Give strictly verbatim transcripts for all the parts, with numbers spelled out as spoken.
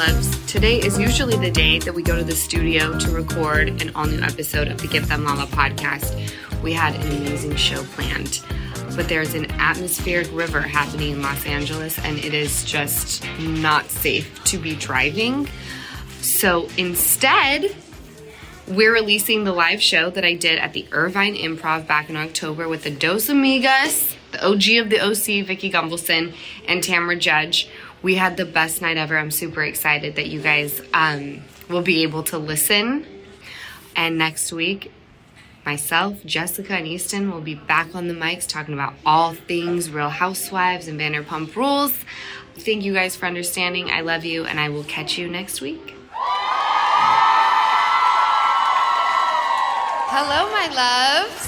loves. Today is usually the day that we go to the studio to record an all-new episode of the Give Them Llama podcast. We had an amazing show planned, but there's an atmospheric river happening in Los Angeles, and it is just not safe to be driving. So instead, we're releasing the live show that I did at the Irvine Improv back in October with the Dos Amigas, the O G of the O C, Vicky Gumbelson, and Tamara Judge. We had the best night ever. I'm super excited that you guys um, will be able to listen. And next week, myself, Jessica, and Easton will be back on the mics talking about all things Real Housewives and Vanderpump Rules. Thank you guys for understanding. I love you, and I will catch you next week. Hello, my loves.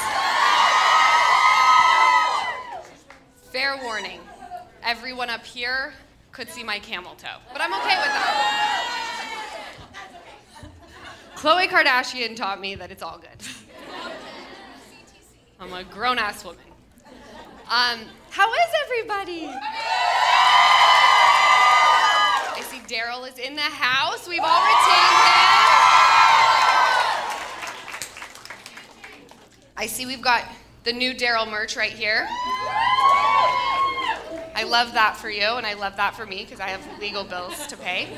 Fair warning, everyone up here could see my camel toe, but I'm okay with that. Khloe Kardashian taught me that it's all good. I'm a grown-ass woman. Um, how is everybody? I see Daryl is in the house. We've all retained him. I see we've got the new Daryl merch right here. I love that for you, and I love that for me, because I have legal bills to pay.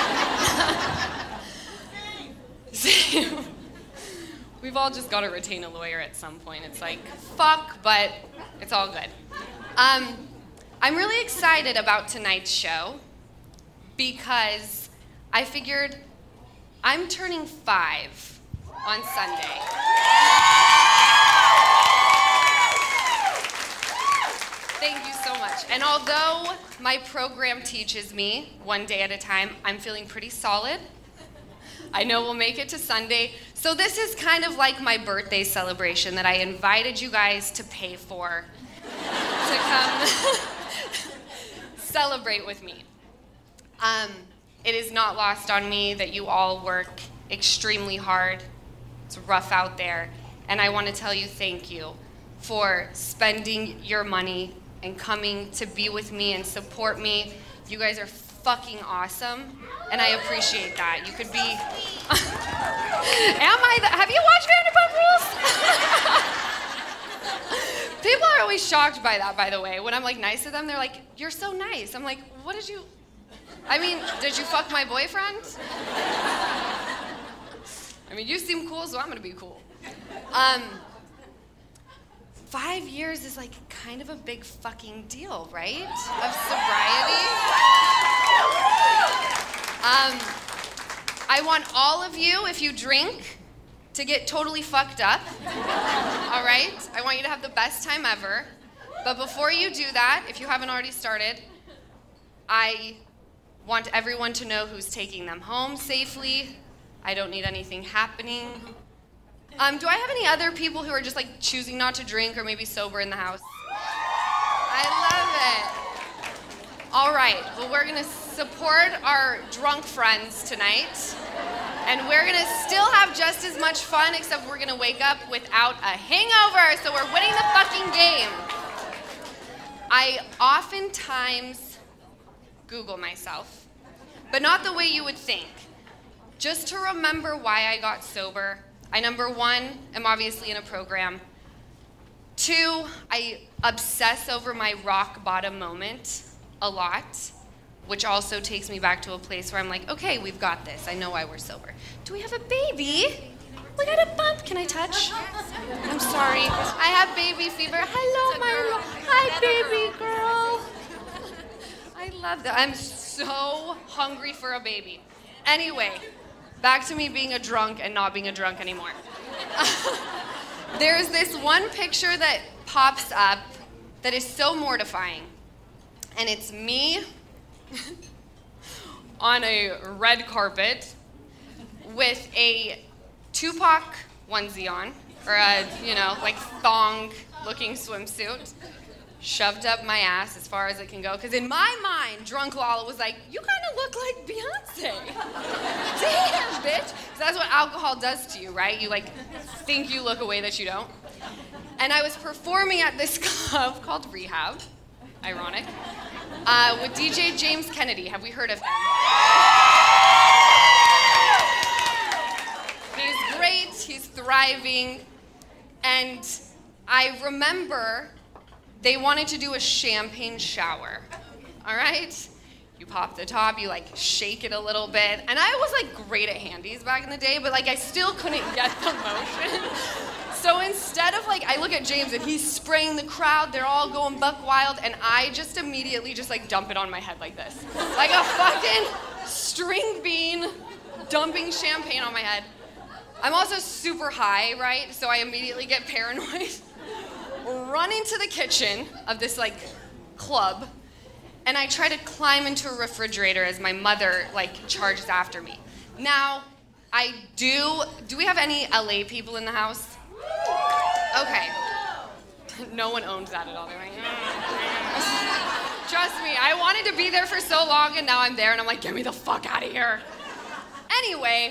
We've all just got to retain a lawyer at some point. It's like, fuck, but it's all good. Um, I'm really excited about tonight's show, because I figured I'm turning five on Sunday. Thank you so much. And although my program teaches me one day at a time, I'm feeling pretty solid. I know we'll make it to Sunday. So this is kind of like my birthday celebration that I invited you guys to pay for to come celebrate with me. Um, it is not lost on me that you all work extremely hard. It's rough out there. And I want to tell you thank you for spending your money and coming to be with me and support me. You guys are fucking awesome, and I appreciate that. You could be... Am I the... Have you watched Vanderpump Rules? People are always shocked by that, by the way. When I'm, like, nice to them, they're like, you're so nice. I'm like, what did you... I mean, did you fuck my boyfriend? I mean, you seem cool, so I'm gonna be cool. Um... Five years is like kind of a big fucking deal, right? Of sobriety. Um, I want all of you, if you drink, to get totally fucked up. All right? I want you to have the best time ever. But before you do that, if you haven't already started, I want everyone to know who's taking them home safely. I don't need anything happening. Um, do I have any other people who are just like choosing not to drink or maybe sober in the house? I love it. All right, well, we're gonna support our drunk friends tonight, and we're gonna still have just as much fun, except we're gonna wake up without a hangover, so we're winning the fucking game. I oftentimes Google myself, but not the way you would think. Just to remember why I got sober. I, number one, am obviously in a program. Two, I obsess over my rock bottom moment a lot, which also takes me back to a place where I'm like, okay, we've got this. I know why we're sober. Do we have a baby? We got a bump. Can I touch? I'm sorry. I have baby fever. Hello, my lo- Hi, baby girl. I love that. I'm so hungry for a baby. Anyway. Back to me being a drunk and not being a drunk anymore. There's this one picture that pops up that is so mortifying. And it's me on a red carpet with a Tupac onesie on, or a, you know, like thong-looking swimsuit, shoved up my ass as far as it can go. Because in my mind, drunk Lala was like, you kind of look like Beyonce. Damn, bitch. Because that's what alcohol does to you, right? You, like, think you look a way that you don't. And I was performing at this club called Rehab, ironic. uh, with D J James Kennedy. Have we heard of him? He's great, he's thriving, and I remember they wanted to do a champagne shower, all right? You pop the top, you like shake it a little bit, and I was like great at handies back in the day, but like I still couldn't get the motion. So instead of like, I look at James and he's spraying the crowd, they're all going buck wild, and I just immediately just like dump it on my head like this. Like a fucking string bean dumping champagne on my head. I'm also super high, right? So I immediately get paranoid. Run into the kitchen of this like club, and I try to climb into a refrigerator as my mother like charges after me. Now, I do, do we have any L A people in the house? Okay. No one owns that at all. They're like, trust me, I wanted to be there for so long, and now I'm there, and I'm like, get me the fuck out of here. Anyway,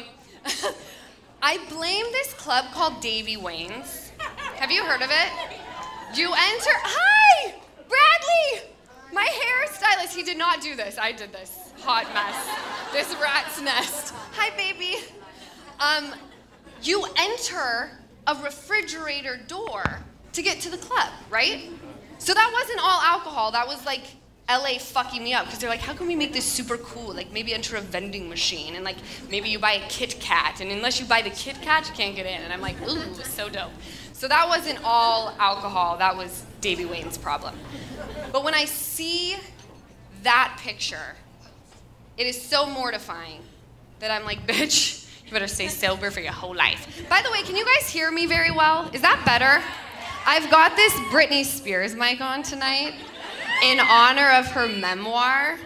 I blame this club called Davy Wayne's. Have you heard of it? You enter, hi, Bradley, my hairstylist. He did not do this. I did this hot mess, this rat's nest. Hi, baby. Um, you enter a refrigerator door to get to the club, right? So that wasn't all alcohol. That was like L A fucking me up, because they're like, how can we make this super cool? Like maybe enter a vending machine, and like maybe you buy a Kit Kat, and unless you buy the Kit Kat, you can't get in. And I'm like, ooh, so dope. So that wasn't all alcohol. That was Davy Wayne's problem. But when I see that picture, it is so mortifying that I'm like, bitch, you better stay sober for your whole life. By the way, can you guys hear me very well? Is that better? I've got this Britney Spears mic on tonight in honor of her memoir.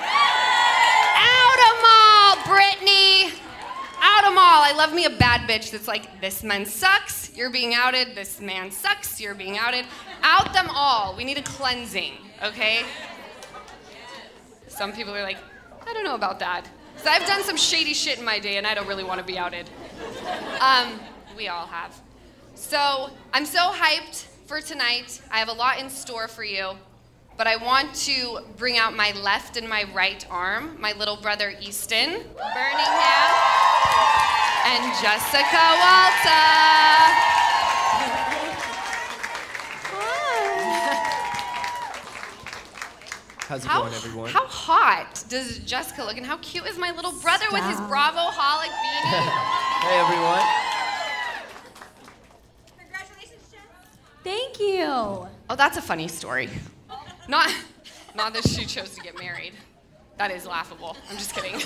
Out 'em all, Britney! Out 'em all. I love me a bad bitch that's like, this man sucks, you're being outed. This man sucks, you're being outed. Out them all. We need a cleansing, okay? Some people are like, I don't know about that. So I've done some shady shit in my day, and I don't really want to be outed. Um, we all have. So I'm so hyped for tonight. I have a lot in store for you, but I want to bring out my left and my right arm, my little brother Easton Birmingham, and Jessica Walta. How's it how, going, everyone? How hot does Jessica look, and how cute is my little brother Stop. with his Bravo-holic beanie? Hey, everyone. Congratulations, Jess. Thank you. Oh, that's a funny story. Not, not that she chose to get married. That is laughable. I'm just kidding.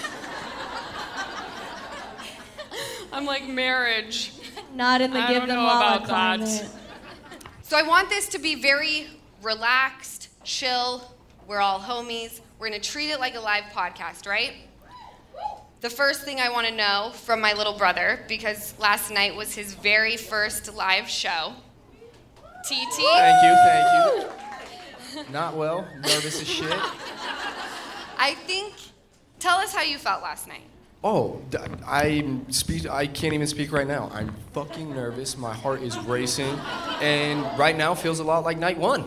I'm like, marriage. Not in the I Give don't Them know Lala about climate. that. So I want this to be very relaxed, chill. We're all homies. We're gonna treat it like a live podcast, right? The first thing I wanna know from my little brother, because last night was his very first live show. T T. Thank you, thank you. Not well, nervous as shit. I think, tell us how you felt last night. Oh, d- I'm speak. I can't even speak right now. I'm fucking nervous. My heart is racing, and right now feels a lot like night one.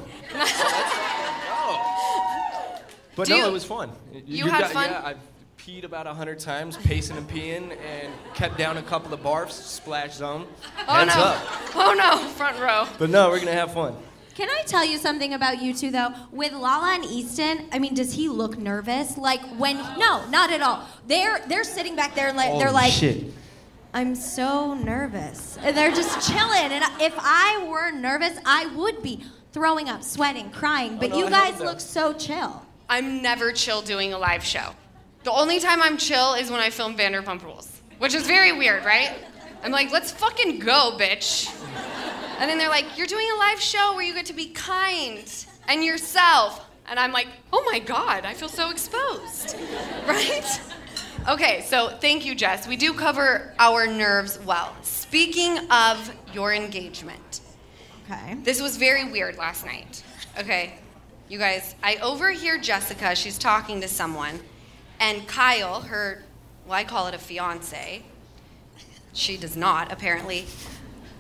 But Do no, you- it was fun. you had fun? Yeah, I've peed about a hundred times, pacing and peeing, and kept down a couple of barfs, splash zone. Oh Hands no. up. Oh no, front row. But no, we're gonna have fun. Can I tell you something about you two, though? With Lala and Easton, I mean, does he look nervous? Like when? No, not at all. They're they're sitting back there and like, they're Holy like, shit. I'm so nervous. And they're just chilling. And if I were nervous, I would be throwing up, sweating, crying. But no, you I guys hope so. look so chill. I'm never chill doing a live show. The only time I'm chill is when I film Vanderpump Rules, which is very weird, right? I'm like, let's fucking go, bitch. And then they're like, you're doing a live show where you get to be kind and yourself. And I'm like, oh my God, I feel so exposed, right? Okay, so thank you, Jess. We do cover our nerves well. Speaking of your engagement, Okay. this was very weird last night. Okay, you guys, I overhear Jessica, she's talking to someone, and Kyle, her, well, I call it a fiance, she does not, apparently,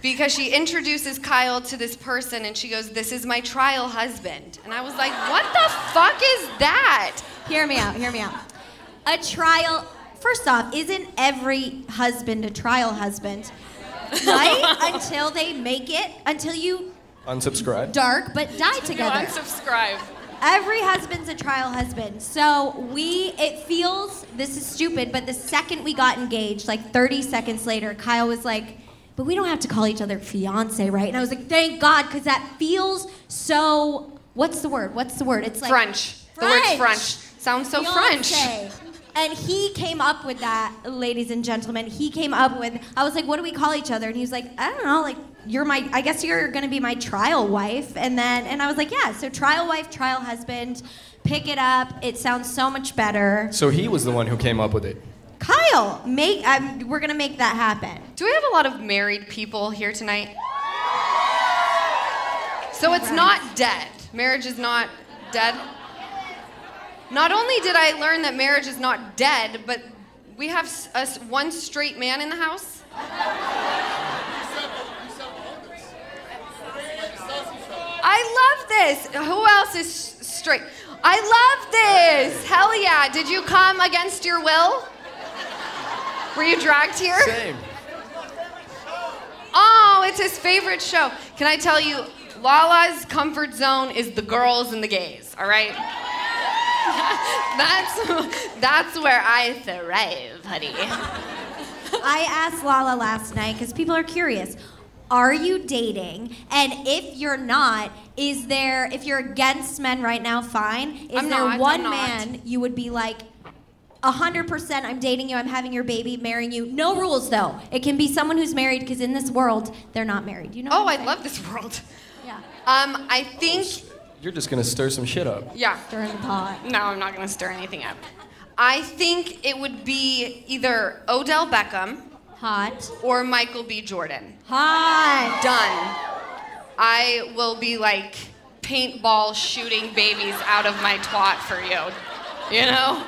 because she introduces Kyle to this person and she goes, "This is my trial husband." And I was like, what the fuck is that? Hear me out, hear me out. A trial, first off, isn't every husband a trial husband? Right? Until they make it, until you Unsubscribe. dark but die together. Unsubscribe. Every husband's a trial husband. So we, it feels, this is stupid, but the second we got engaged, like thirty seconds later, Kyle was like, "But we don't have to call each other fiance, right?" And I was like, thank God, because that feels so, what's the word? What's the word? It's like French. The word's French. Sounds so French. Fiancé. And he came up with that, ladies and gentlemen. He came up with, I was like, what do we call each other? And he was like, I don't know, like, you're my, I guess you're gonna be my trial wife. And then, and I was like, yeah, so trial wife, trial husband, pick it up. It sounds so much better. So he was the one who came up with it. Kyle, make, um, we're gonna make that happen. Do we have a lot of married people here tonight? So it's not dead. Marriage is not dead. Not only did I learn that marriage is not dead, but we have s- us one straight man in the house. I love this. Who else is s- straight? I love this. Hell yeah. Did you come against your will? Were you dragged here? Same. Oh, it's his favorite show. Can I tell you, Lala's comfort zone is the girls and the gays, all right? That's that's where I thrive, honey. I asked Lala last night, because people are curious, are you dating? And if you're not, is there, if you're against men right now, fine. Is I'm there not, one I'm not. man you would be like, one hundred percent I'm dating you, I'm having your baby, marrying you. No rules, though. It can be someone who's married, because in this world, they're not married. You know Oh, what I I'm saying? love this world. Yeah. Um, I think, You're just gonna stir some shit up. yeah. During the pot. No, I'm not gonna stir anything up. I think it would be either Odell Beckham Hot. or Michael B. Jordan. Hot. Done. I will be like paintball shooting babies out of my twat for you. You know?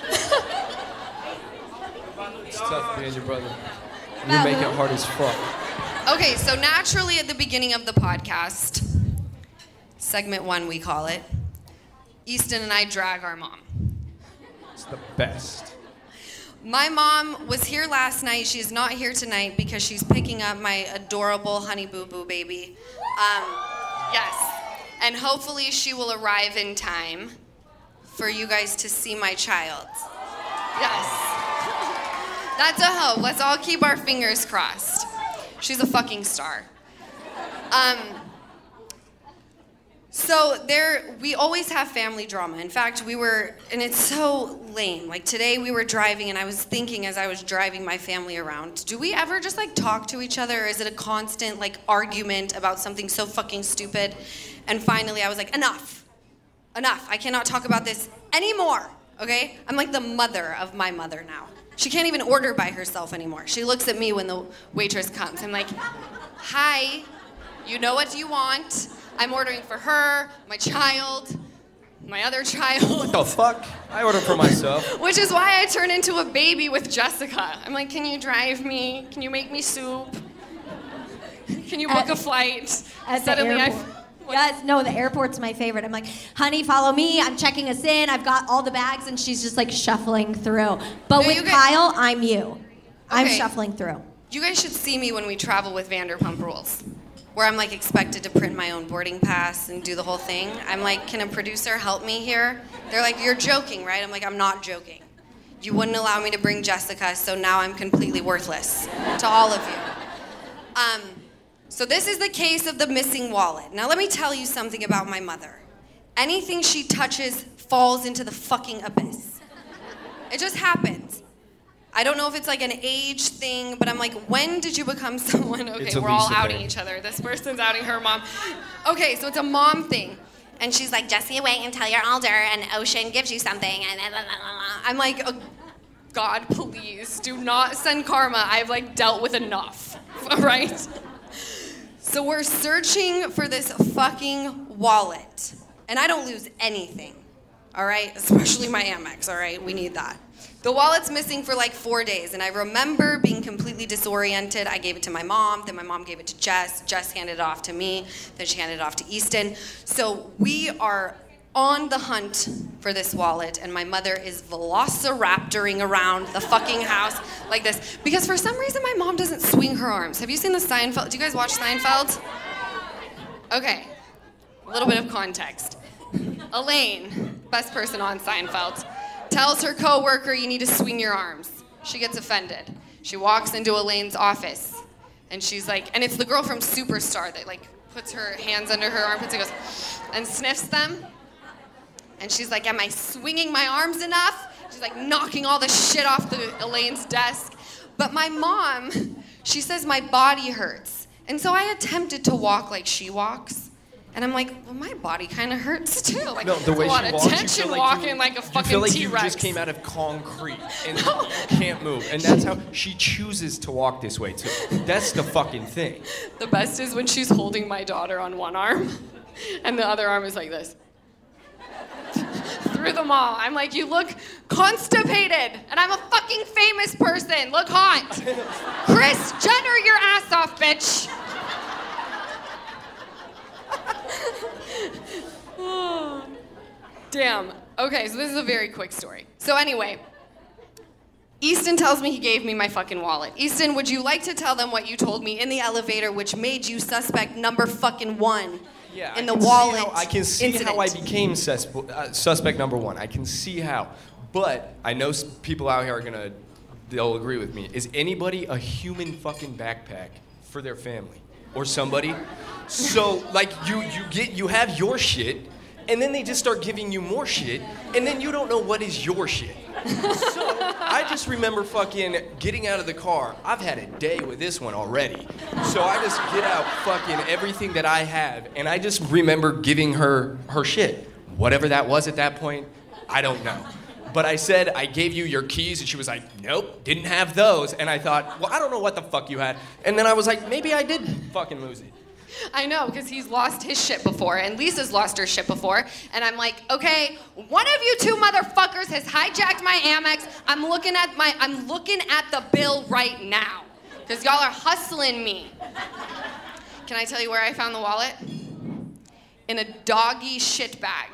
It's tough being your brother. You That make it will. hard as fuck. Okay, so naturally at the beginning of the podcast, segment one we call it, Easton and I drag our mom. It's the best. My mom was here last night. She's not here tonight because she's picking up my adorable Honey Boo Boo baby. Um, yes. And hopefully she will arrive in time for you guys to see my child. Yes. That's a hope. Let's all keep our fingers crossed. She's a fucking star. Um, so there, we always have family drama. In fact, we were, and it's so lame. Like today we were driving and I was thinking as I was driving my family around, do we ever just like talk to each other or is it a constant like argument about something so fucking stupid? And finally I was like, enough, enough. I cannot talk about this anymore, okay? I'm like the mother of my mother now. She can't even order by herself anymore. She looks at me when the waitress comes. I'm like, hi, you know what you want. I'm ordering for her, my child, my other child. What the fuck? I ordered for myself. Which is why I turn into a baby with Jessica. I'm like, can you drive me? Can you make me soup? Can you book At- a flight? At Suddenly the I. airport. Yes, no, the airport's my favorite. I'm like, honey, follow me. I'm checking us in. I've got all the bags, and she's just like shuffling through. But No, with you guys- Kyle, I'm you. I'm Okay. shuffling through. You guys should see me when we travel with Vanderpump Rules, where I'm like expected to print my own boarding pass and do the whole thing. I'm like, can a producer help me here? They're like, you're joking, right? I'm like, I'm not joking. You wouldn't allow me to bring Jessica, so now I'm completely worthless to all of you. Um, so this is the case of the missing wallet. Now let me tell you something about my mother. Anything she touches falls into the fucking abyss. It just happens. I don't know if it's like an age thing, but I'm like, when did you become someone? Okay, It's we're all Elisa outing thing. each other. This person's outing her mom. Okay, so it's a mom thing. And she's like, Jessie, wait until you're older and Ocean gives you something. And blah, blah, blah, blah. I'm like, oh, God, please, do not send karma. I've like dealt with enough, all right? So we're searching for this fucking wallet. And I don't lose anything. all right? Especially my Amex, all right? We need that. The wallet's missing for like four days, and I remember being completely disoriented. I gave it to my mom, then my mom gave it to Jess. Jess handed it off to me, then she handed it off to Easton. So we are on the hunt for this wallet, and my mother is velociraptoring around the fucking house like this. Because for some reason, my mom doesn't swing her arms. Have you seen the Seinfeld? Do you guys watch Seinfeld? Okay, a little bit of context. Elaine, best person on Seinfeld, tells her coworker, you need to swing your arms. She gets offended. She walks into Elaine's office, and she's like, and it's the girl from Superstar that like puts her hands under her armpits and goes, and sniffs them. And she's like, am I swinging my arms enough? She's like knocking all the shit off the Elaine's desk. But my mom, she says my body hurts. And so I attempted to walk like she walks. And I'm like, well, my body kind of hurts too. Like, no, the way a lot she of walks, tension you feel like walking you, like a fucking you feel like T-Rex. you just came out of concrete and No. you can't move. And that's how she chooses to walk this way too. That's the fucking thing. The best is when she's holding my daughter on one arm, and the other arm is like this. Through the mall. I'm like, you look constipated, and I'm a fucking famous person. Look hot. Kris Jenner your ass off, bitch. Oh, damn. Okay, so this is a very quick story. So anyway, Easton tells me he gave me my fucking wallet. Easton, would you like to tell them what you told me in the elevator, which made you suspect number fucking one Yeah, in I the can see wallet how- I can see incident? how I became suspe- uh, suspect number one. I can see how. But I know s- people out here are gonna, they'll agree with me. Is anybody a human fucking backpack for their family or somebody? So like you, you get, you have your shit, and then they just start giving you more shit, and then you don't know what is your shit. So I just remember fucking getting out of the car. I've had a day with this one already. So I just get out fucking everything that I have, and I just remember giving her her shit. Whatever that was at that point, I don't know. But I said, I gave you your keys, and she was like, nope, didn't have those. And I thought, well, I don't know what the fuck you had. And then I was like, maybe I did fucking lose it. I know, because he's lost his shit before, and Lisa's lost her shit before, and I'm like, okay, one of you two motherfuckers has hijacked my Amex. I'm looking at my, I'm looking at the bill right now, because y'all are hustling me. Can I tell you where I found the wallet? In a doggy shit bag.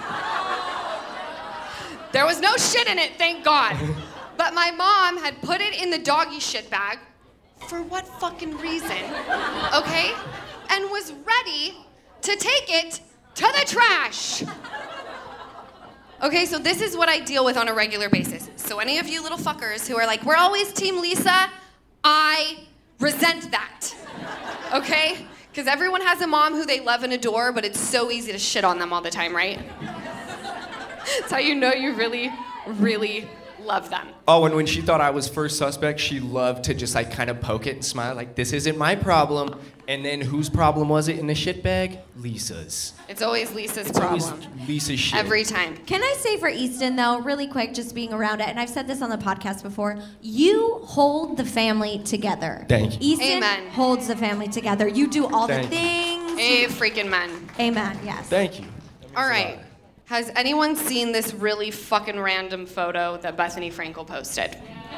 There was no shit in it, thank God. But my mom had put it in the doggy shit bag, for what fucking reason, okay? And was ready to take it to the trash. Okay, so this is what I deal with on a regular basis. So any of you little fuckers who are like, we're always Team Lisa, I resent that, okay? Because everyone has a mom who they love and adore, but it's so easy to shit on them all the time, right? That's how you know you really, really love them. Oh, and when she thought I was first suspect, she loved to just like kind of poke it and smile like, this isn't my problem. And then whose problem was it in the shit bag? Lisa's. It's always Lisa's It's problem. always Lisa's shit. Every time. Can I say for Easton, though, really quick, just being around it, and I've said this on the podcast before, you hold the family together. Thank you. Easton Amen. holds the family together. You do all Thank the you. things. A freaking man. Amen, yes. Thank you. All right. Has anyone seen this really fucking random photo that Bethany Frankel posted?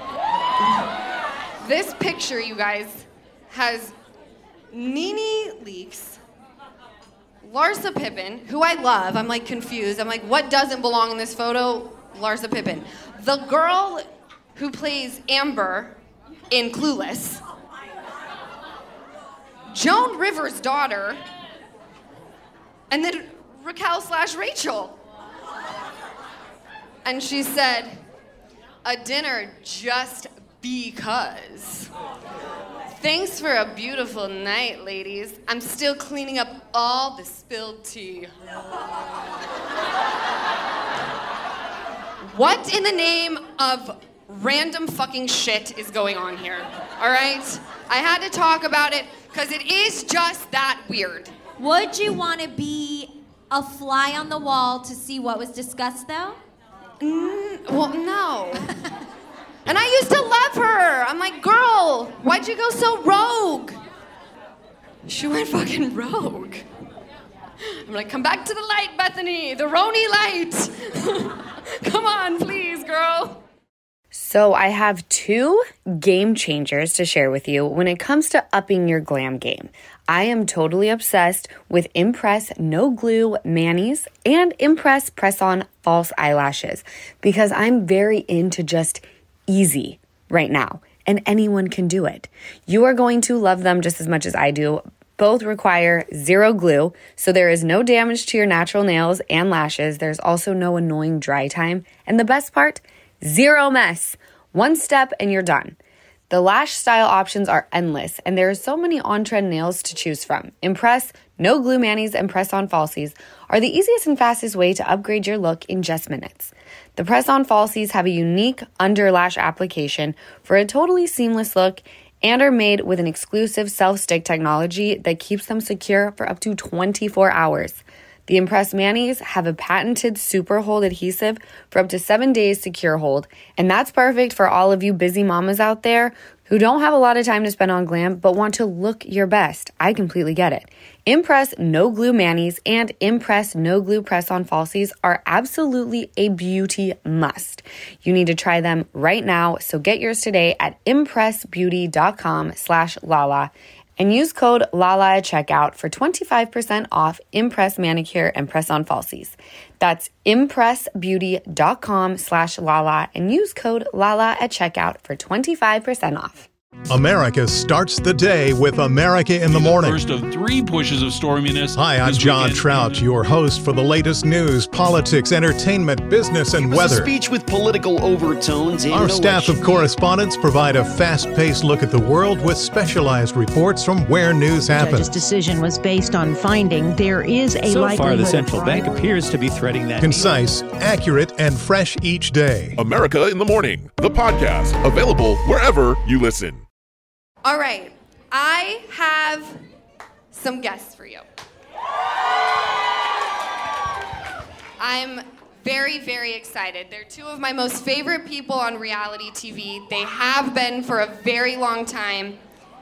This picture, you guys, has Nene Leakes, Larsa Pippen, who I love. I'm like confused. I'm like, what doesn't belong in this photo? Larsa Pippen. The girl who plays Amber in Clueless. Joan Rivers' daughter. And then Raquel slash Rachel. And she said, a dinner just because. Thanks for a beautiful night, ladies. I'm still cleaning up all the spilled tea. What in the name of random fucking shit is going on here? All right? I had to talk about it because it is just that weird. Would you want to be a fly on the wall to see what was discussed, though? Mm, well, no. And I used to love her. I'm like, girl, why'd you go so rogue? She went fucking rogue. I'm like, come back to the light, Bethany, the Roni light. Come on, please, girl. So I have two game changers to share with you when it comes to upping your glam game. I am totally obsessed with Impress No Glue Manis and Impress Press-On False Eyelashes because I'm very into just easy right now, and anyone can do it. You are going to love them just as much as I do. Both require zero glue, so there is no damage to your natural nails and lashes. There's also no annoying dry time. And the best part, zero mess. One step and you're done. The lash style options are endless, and there are so many on-trend nails to choose from. Impress No Glue Manis and Press-On Falsies are the easiest and fastest way to upgrade your look in just minutes. The Press-On Falsies have a unique under lash application for a totally seamless look and are made with an exclusive self-stick technology that keeps them secure for up to twenty-four hours. The Impress Manis have a patented super hold adhesive for up to seven days secure hold, and that's perfect for all of you busy mamas out there who don't have a lot of time to spend on glam but want to look your best. I completely get it. Impress No Glue Manis and Impress No Glue Press-On Falsies are absolutely a beauty must. You need to try them right now, so get yours today at impressbeauty.com slash Lala and use code Lala at checkout for twenty-five percent off Impress Manicure and Press-On Falsies. That's impressbeauty.com slash Lala and use code Lala at checkout for twenty-five percent off. America starts the day with America in the Morning. First of three pushes of storminess. Hi, I'm John Trout, your host for the latest news, politics, entertainment, business, and it was weather. A speech with political overtones. Our staff of correspondents provide a fast-paced look at the world with specialized reports from where news happens. The judge's decision was based on finding there is a so likelihood. So far, the central bank appears to be threading that. Concise, accurate, and fresh each day. America in the Morning, the podcast, available wherever you listen. All right, I have some guests for you. I'm very, very excited. They're two of my most favorite people on reality T V. They have been for a very long time.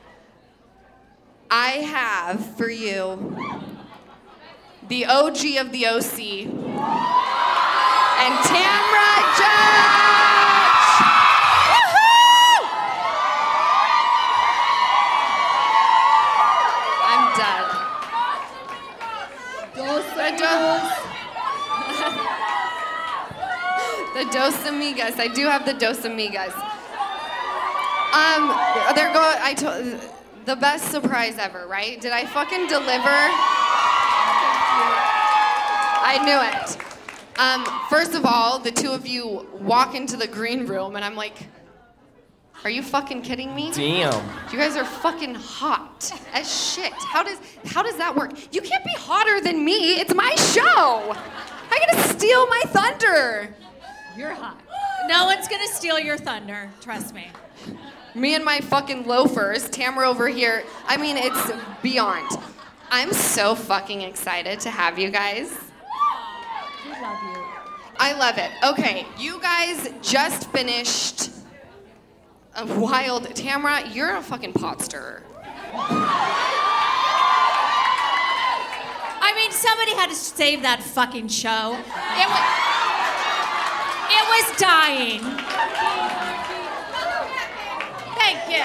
I have for you the O G of the O C and Tamra Judge. The Dos Amigas. I do have the Dos Amigas. Um, they're going. I told the best surprise ever, right? Did I fucking deliver? I knew it. Um, first of all, the two of you walk into the green room, and I'm like, are you fucking kidding me? Damn. You guys are fucking hot as shit. How does how does that work? You can't be hotter than me. It's my show. I gotta steal my thunder. You're hot. No one's gonna steal your thunder. Trust me. Me and my fucking loafers. Tamara over here. I mean, it's beyond. I'm so fucking excited to have you guys. We love you. I love it. Okay, you guys just finished a wild. Tamara, you're a fucking pot stirrer. I mean, somebody had to save that fucking show. It was, it was dying. Thank you.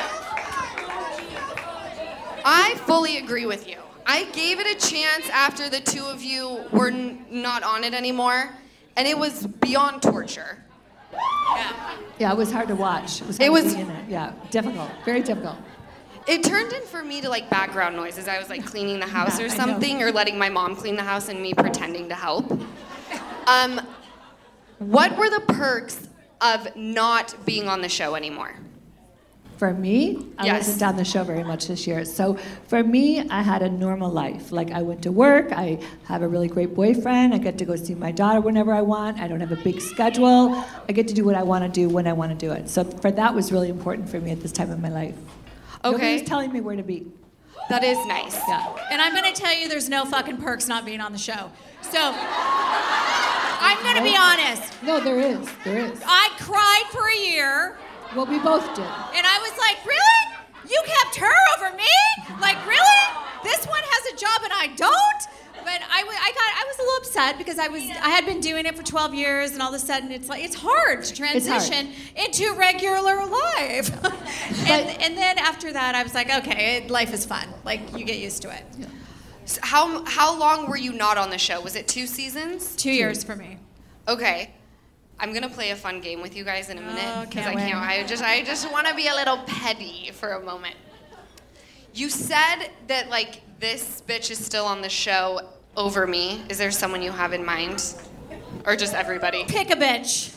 I fully agree with you. I gave it a chance after the two of you were n- not on it anymore, and it was beyond torture. Yeah. Yeah, it was hard to watch. It was. Hard It was- to be in it. Yeah, difficult. Very difficult. It turned in for me to like background noises. I was like cleaning the house Yeah, or I know. something, or letting my mom clean the house and me pretending to help. Um, what were the perks of not being on the show anymore? For me, I Yes. wasn't on the show very much this year. So for me, I had a normal life. Like I went to work, I have a really great boyfriend, I get to go see my daughter whenever I want, I don't have a big schedule, I get to do what I want to do when I want to do it. So for that was really important for me at this time of my life. Okay. Nobody's telling me where to be. That is nice. Yeah. And I'm gonna tell you there's no fucking perks not being on the show. So, I'm gonna be honest. No, there is. There is. I cried for a year, Well, we both did. and I was like, really? You kept her over me? Like, really? This one has a job and I don't? But But I, w- I got I was a little upset because I was I had been doing it for twelve years, and all of a sudden it's like it's hard to transition hard. into regular life. and and then after that I was like, okay, life is fun. Like you get used to it. Yeah. So how how long were you not on the show? Was it two seasons? Two years for me. Okay. I'm gonna play a fun game with you guys in a minute because oh, I can't. I just I just want to be a little petty for a moment. You said that like this bitch is still on the show over me. Is there someone you have in mind, or just everybody? Pick a bitch.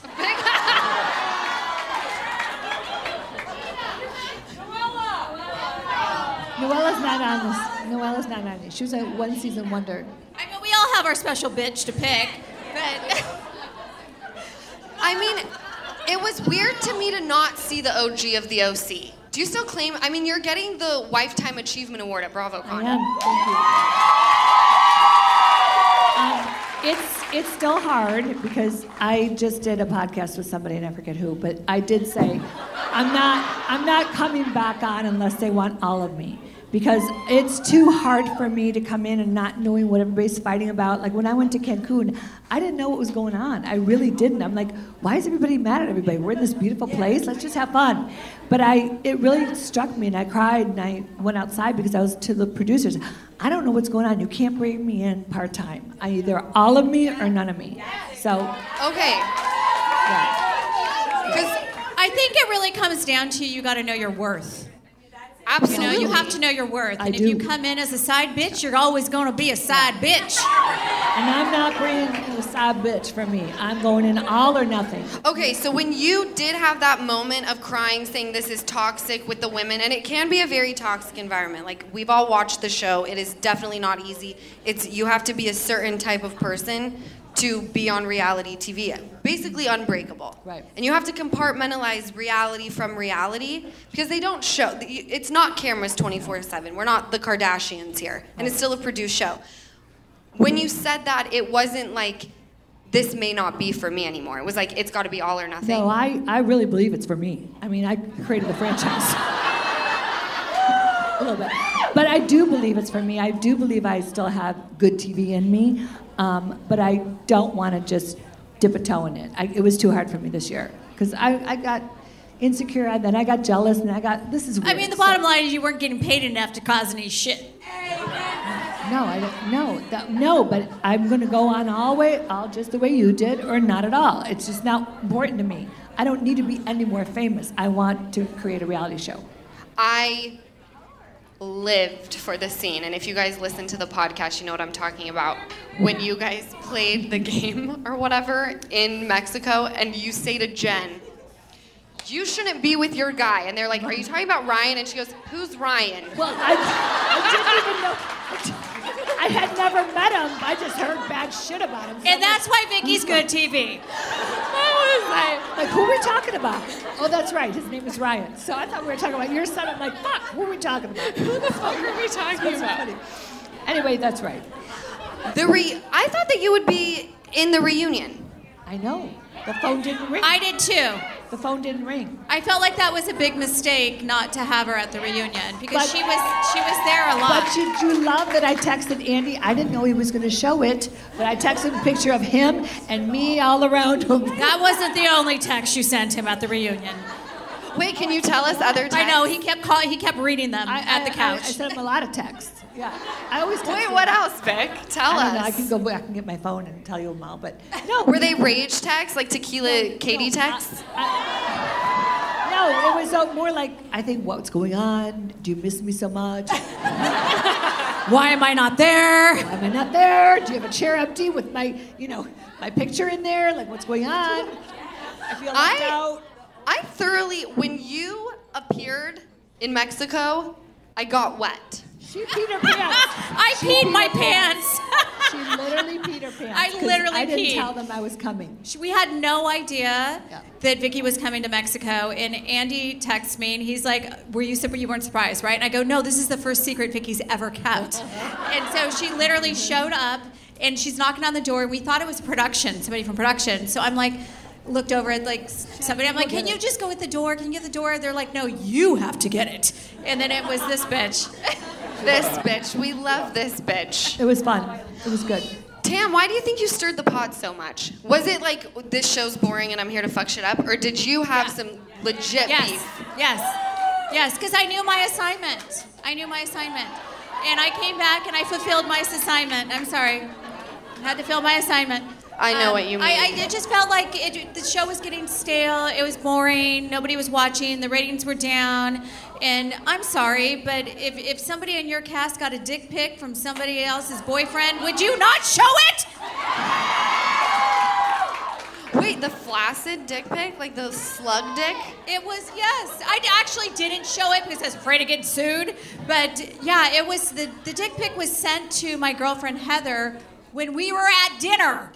Noella's not on this. Noella's not on it. She was a one-season wonder. I mean, we all have our special bitch to pick, but. I mean, it was weird to me to not see the O G of the O C. Do you still claim? I mean, you're getting the Lifetime Achievement Award at BravoCon. I am. Thank you. Um, it's it's still hard because I just did a podcast with somebody and I forget who, but I did say I'm not I'm not coming back on unless they want all of me. Because it's too hard for me to come in and not knowing what everybody's fighting about. Like when I went to Cancun, I didn't know what was going on. I really didn't. I'm like, why is everybody mad at everybody? We're in this beautiful place. Let's just have fun. But I, it really struck me, and I cried, and I went outside because I was to the producers. I don't know what's going on. You can't bring me in part time. I either all of me or none of me. So. Okay. Yeah. Because I think it really comes down to you got to know your worth. Absolutely. You know, you have to know your worth. I and if do. you come in as a side bitch, you're always going to be a side bitch. And I'm not bringing a side bitch for me. I'm going in all or nothing. Okay, so when you did have that moment of crying, saying this is toxic with the women, and it can be a very toxic environment. Like, we've all watched the show. It is definitely not easy. It's you have to be a certain type of person to be on reality T V. Basically unbreakable. Right. And you have to compartmentalize reality from reality because they don't show. It's not cameras twenty-four seven. We're not the Kardashians here. And it's still a produced show. When you said that, it wasn't like, this may not be for me anymore. It was like, it's got to be all or nothing. No, I, I really believe it's for me. I mean, I created the franchise. A little bit. But I do believe it's for me. I do believe I still have good T V in me. Um, but I don't want to just dip a toe in it. I, it was too hard for me this year because I, I got insecure, and then I got jealous, and I got, this is weird. I mean, the bottom line is you weren't getting paid enough to cause any shit. No, I don't, no, that, no, but I'm going to go on all way, all just the way you did, or not at all. It's just not important to me. I don't need to be any more famous. I want to create a reality show. I lived for the scene, and if you guys listen to the podcast, you know what I'm talking about. When you guys played the game or whatever in Mexico, and you say to Jen, you shouldn't be with your guy, and they're like, are you talking about Ryan? And she goes, who's Ryan? Well, I, I didn't even know. I had never met him. I just heard bad shit about him. So And that's why Vicky's good T V. I, like, who are we talking about? Oh, that's right. His name is Ryan. So I thought we were talking about your son. I'm like, fuck, who are we talking about? Who the fuck are we talking about? Anyway, that's right. The re- I thought that you would be in the reunion. I know. The phone didn't ring. I did too. The phone didn't ring. I felt like that was a big mistake not to have her at the reunion because But- she was she was there a lot. But did you love that I texted Andy? I didn't know he was going to show it, but I texted a picture of him and me all around him. That wasn't the only text you sent him at the reunion. Wait, can you tell us other texts? I know he kept call, he kept reading them I, at I- the couch. I, I sent him a lot of texts. Yeah, I always. text Wait, him. what else, Vic? Tell I us. don't know. I can go back and get my phone and tell you them all, but no. Were they rage texts, like Tequila Katie texts? I, no, it was uh, more like, I think, what's going on? Do you miss me so much? Why am I not there? Why am I not there? Do you have a chair empty with my, you know, my picture in there? Like, what's going on? I feel left I, out. I thoroughly, when you appeared in Mexico, I got wet. She peed her pants. I She peed my her pants. She literally peed her pants. I 'cause literally I didn't peed. tell them I was coming. We had no idea Yeah. that Vicky was coming to Mexico, and Andy texts me, and he's like, "Were you surprised? You weren't surprised, right?" And I go, "No, this is the first secret Vicky's ever kept." And so she literally showed up, and she's knocking on the door. And we thought it was production, somebody from production. So I'm like, looked over at like somebody. I'm like, "Can you just go at the door? Can you get the door?" They're like, "No, you have to get it." And then it was this bitch. This bitch. We love this bitch. It was fun. It was good. Tam, why do you think you stirred the pot so much? Was it like, this show's boring and I'm here to fuck shit up? Or did you have yeah. some legit yes. beef? Yes. Yes, because I knew my assignment. I knew my assignment. And I came back and I fulfilled my assignment. I'm sorry. I had to fill my assignment. I know um, what you mean. I, I it just felt like it, the show was getting stale. It was boring. Nobody was watching. The ratings were down. And I'm sorry, but if, if somebody in your cast got a dick pic from somebody else's boyfriend, would you not show it? Wait, the flaccid dick pic? Like the slug dick? It was, yes. I actually didn't show it because I was afraid of getting sued. But yeah, it was, the, the dick pic was sent to my girlfriend Heather when we were at dinner.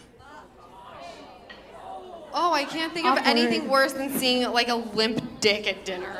Oh, I can't think of Awkward. anything worse than seeing like a limp dick at dinner.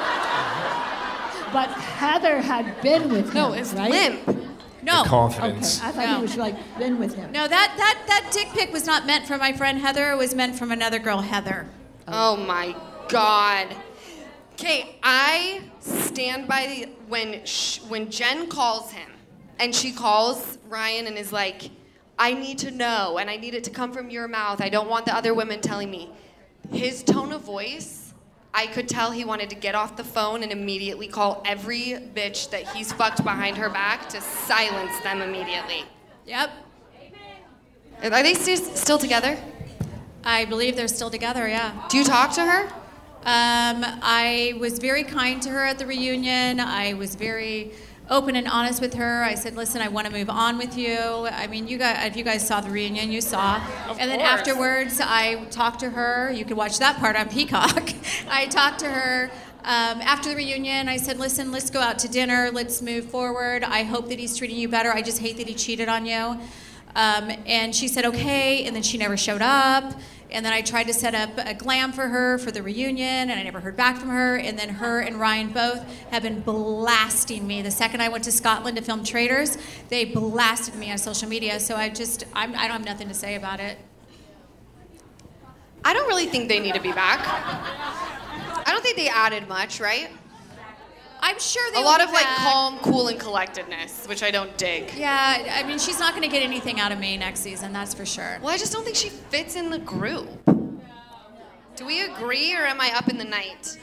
But Heather had been with him, No, it's right? limp. No. Okay, Confidence. I thought No. he was like been with him. No, that, that, that dick pic was not meant for my friend Heather. It was meant from another girl, Heather. Oh my God. Okay, I stand by the, when sh- when Jen calls him, and she calls Ryan and is like, I need to know, and I need it to come from your mouth. I don't want the other women telling me. His tone of voice, I could tell he wanted to get off the phone and immediately call every bitch that he's fucked behind her back to silence them immediately. Yep. Are they st- still together? I believe they're still together, yeah. Do you talk to her? Um, I was very kind to her at the reunion. I was very open and honest with her. I said, listen, I want to move on with you. I mean, you guys, if you guys saw the reunion, you saw. Of and then course. afterwards, I talked to her. You can watch that part on Peacock. I talked to her um, after the reunion. I said, listen, let's go out to dinner. Let's move forward. I hope that he's treating you better. I just hate that he cheated on you. Um, and she said, okay. And then she never showed up. And then I tried to set up a glam for her for the reunion, and I never heard back from her. And then her and Ryan both have been blasting me. The second I went to Scotland to film Traitors, they blasted me on social media. So I just, I'm, I don't have nothing to say about it. I don't really think they need to be back. I don't think they added much, right? I'm sure they A will lot be of like back. calm, cool, and collectedness, which I don't dig. Yeah, I mean, she's not going to get anything out of me next season, that's for sure. Well, I just don't think she fits in the group. Do we agree, or am I up in the night?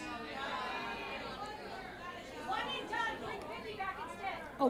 Oh.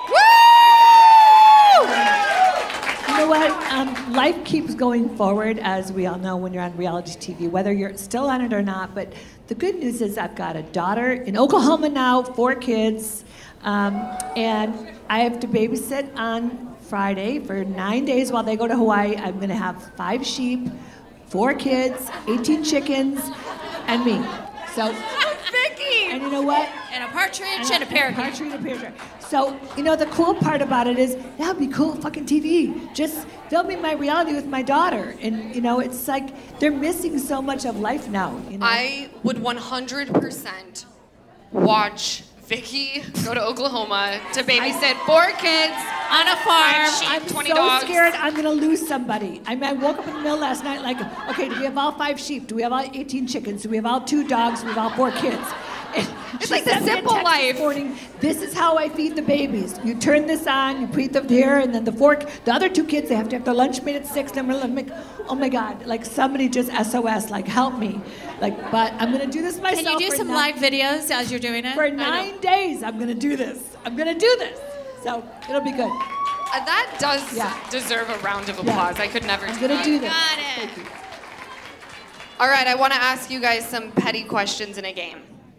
Woo! You know what? Um, life keeps going forward, as we all know when you're on reality T V, whether you're still on it or not. But the good news is I've got a daughter in Oklahoma now, four kids, um, and I have to babysit on Friday for nine days while they go to Hawaii. I'm going to have five sheep, four kids, eighteen chickens, and me. So, Vicky! And you know what? And a partridge and, and a parakeet. Partridge and a parakeet. So, you know, the cool part about it is that would be cool fucking T V. Just filming my reality with my daughter. And, you know, it's like they're missing so much of life now. You know? I would one hundred percent watch Vicky go to Oklahoma to babysit four kids on a farm. Sheep, I'm twenty so dogs. scared I'm going to lose somebody. I mean, I woke up in the middle last night like, okay, do we have all five sheep? Do we have all eighteen chickens? Do we have all two dogs? Do we have all four kids? And It's she like the sent me a simple text life. This morning, this is how I feed the babies. You turn this on, you put them here, and then the fork. The other two kids, they have to have their lunch made at six. And I'm like, oh my God, like somebody just S O S, like help me. Like, but I'm going to do this myself. Can you do for some nine, live videos as you're doing it? For nine days, I'm going to do this. I'm going to do this. So it'll be good. Uh, that does Yeah. deserve a round of Yeah. applause. I could never I'm do going to that. do this. Got it. Thank you. All right, I want to ask you guys some petty questions in a game.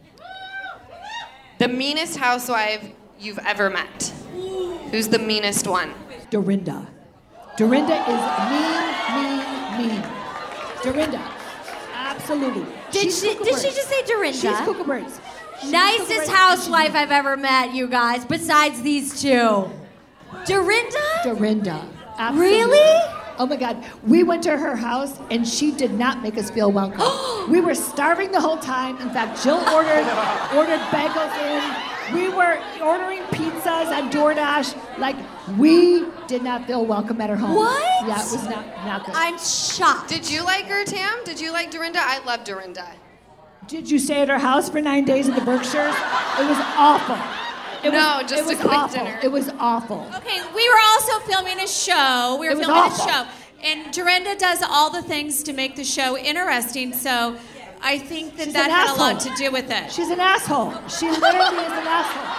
The meanest housewife you've ever met. Who's the meanest one? Dorinda. Dorinda is mean, mean, mean. Dorinda. Absolutely. Did She's she? Did she Kookaburra. just say Dorinda? She's Kookaburra. She's Nicest Kookaburra. housewife I've ever met, you guys, besides these two. Dorinda? Dorinda. Absolutely. Really? Oh my God. We went to her house and she did not make us feel welcome. We were starving the whole time. In fact, Jill ordered ordered bagels in. We were ordering pizzas on DoorDash. Like, we did not feel welcome at her home. What? Yeah, it was not, not good. I'm shocked. Did you like her, Tam? Did you like Dorinda? I love Dorinda. Did you stay at her house for nine days in the Berkshires? It was awful. It no, was, just it was a quick awful. dinner. It was awful. Okay, we were also filming a show. We were It was filming awful. a show. And Dorinda does all the things to make the show interesting, so I think that She's that an had asshole. a lot to do with it. She's an asshole. She literally is an asshole.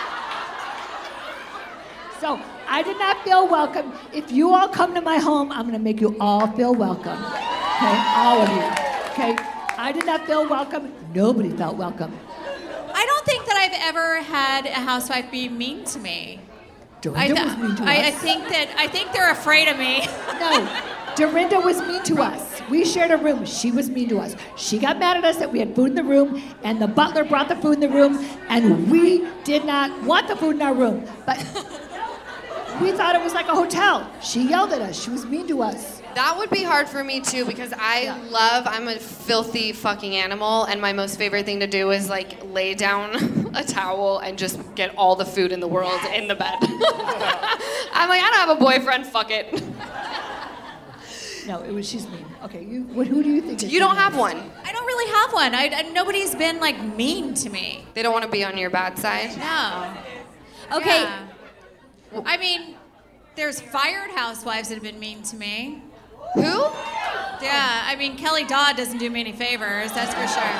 So I did not feel welcome. If you all come to my home, I'm going to make you all feel welcome. Okay, all of you. Okay, I did not feel welcome. Nobody felt welcome. I don't think that I've ever had a housewife be mean to me. I, Dorinda th- was mean to I, I us. think that I think they're afraid of me. No, Dorinda was mean to us. We shared a room. She was mean to us. She got mad at us that we had food in the room, and the butler brought the food in the room, and we did not want the food in our room. But we thought it was like a hotel. She yelled at us. She was mean to us. That would be hard for me too because I Yeah. love, I'm a filthy fucking animal and my most favorite thing to do is like lay down a towel and just get all the food in the world in the bed. I'm like, I don't have a boyfriend, fuck it. No, it was she's mean. Okay, you. What, who do you think? is You don't mean? have one. I don't really have one. I, I- nobody's been like mean to me. They don't want to be on your bad side. No. Okay. Yeah. I mean, there's fired housewives that have been mean to me. Who? Yeah, I mean, Kelly Dodd doesn't do me any favors, that's for sure.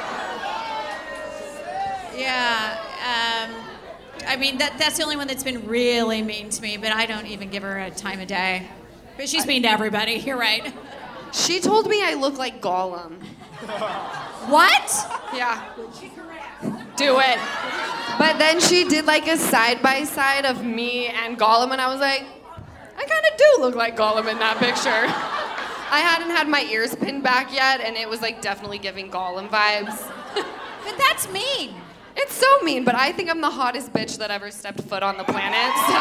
Yeah, um, I mean, that, that's the only one that's been really mean to me, but I don't even give her a time of day. But she's mean to everybody, you're right. She told me I look like Gollum. What? Yeah. Do it. But then she did like a side by side of me and Gollum, and I was like, I kind of do look like Gollum in that picture. I hadn't had my ears pinned back yet, and it was like definitely giving Gollum vibes. But that's mean. It's so mean, but I think I'm the hottest bitch that ever stepped foot on the planet. So.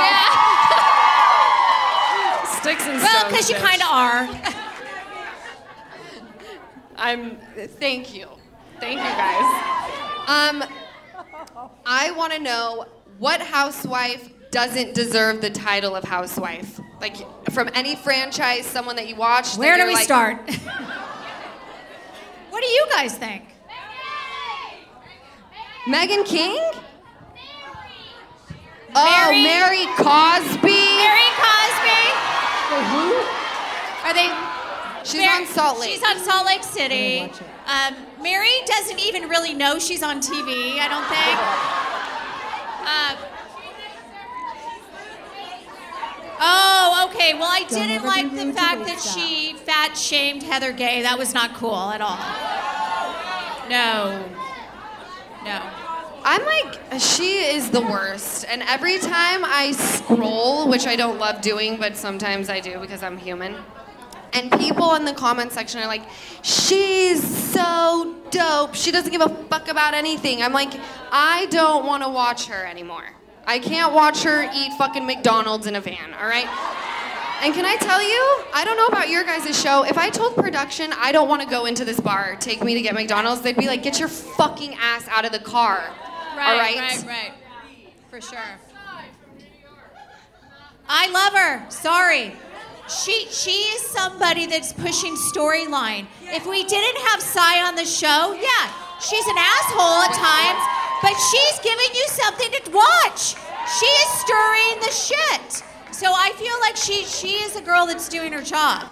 Sticks and stones. Well, because you bitch. kind of are. I'm. Thank you, thank you guys. Um, I want to know what housewife doesn't deserve the title of housewife. Like from any franchise, someone that you watch. Where do we like, start? What do you guys think? Meghan King? Mary? Oh, Mary Cosby. Mary Cosby? Wait, who? Are they? She's Mar- on Salt Lake. She's on Salt Lake City. watch it. Um, Mary doesn't even really know she's on T V, I don't think. Uh, oh, okay. Well, I didn't ever like be the rude to fact the that staff. she fat shamed Heather Gay. That was not cool at all. No. No. I'm like, she is the worst. And every time I scroll, which I don't love doing, but sometimes I do because I'm human, and people in the comment section are like, she's so dope. She doesn't give a fuck about anything. I'm like, I don't want to watch her anymore. I can't watch her eat fucking McDonald's in a van, all right? And can I tell you, I don't know about your guys' show, if I told production I don't want to go into this bar, take me to get McDonald's, they'd be like, get your fucking ass out of the car. Right, all right? right, right. For sure. I love her. Sorry. She she is somebody that's pushing storyline. If we didn't have Sai on the show, yeah, she's an asshole at times, but she's giving you something to watch. She is stirring the shit. So I feel like she she is a girl that's doing her job.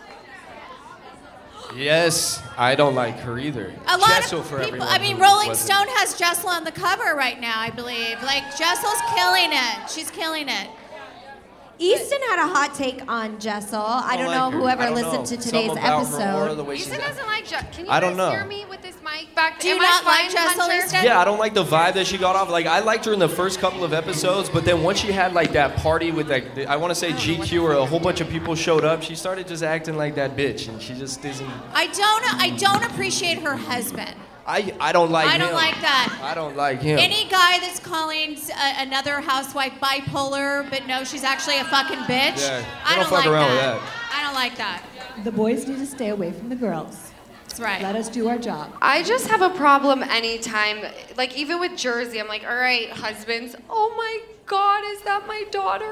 Yes, I don't like her either. A lot Jessel of for people. everyone I mean, who Rolling wasn't. Stone has Jessel on the cover right now, I believe. Like Jessel's killing it. She's killing it. Easton had a hot take on Jessel. I don't, like know her. whoever I don't listened know. to today's Something about her episode. aura, the way Easton she's- doesn't like Je- Can you I guys don't know. hear me with this mic back? Do you Am not I like fine, Jessel, Hunter? Easton? Yeah, I don't like the vibe that she got off. Like, I liked her in the first couple of episodes, but then once she had like that party with that, I want to say G Q, where a whole bunch of people showed up, she started just acting like that bitch, and she just isn't. I don't I don't appreciate her husband. I I don't like I him. don't like that. I don't like him. Any guy that's calling uh, another housewife bipolar, but no, she's actually a fucking bitch. Yeah, I don't don't fuck like around with that. that. I don't like that. The boys need to stay away from the girls. That's right. Let us do our job. I just have a problem anytime, like even with Jersey, I'm like, all right, husbands, oh my God, is that my daughter?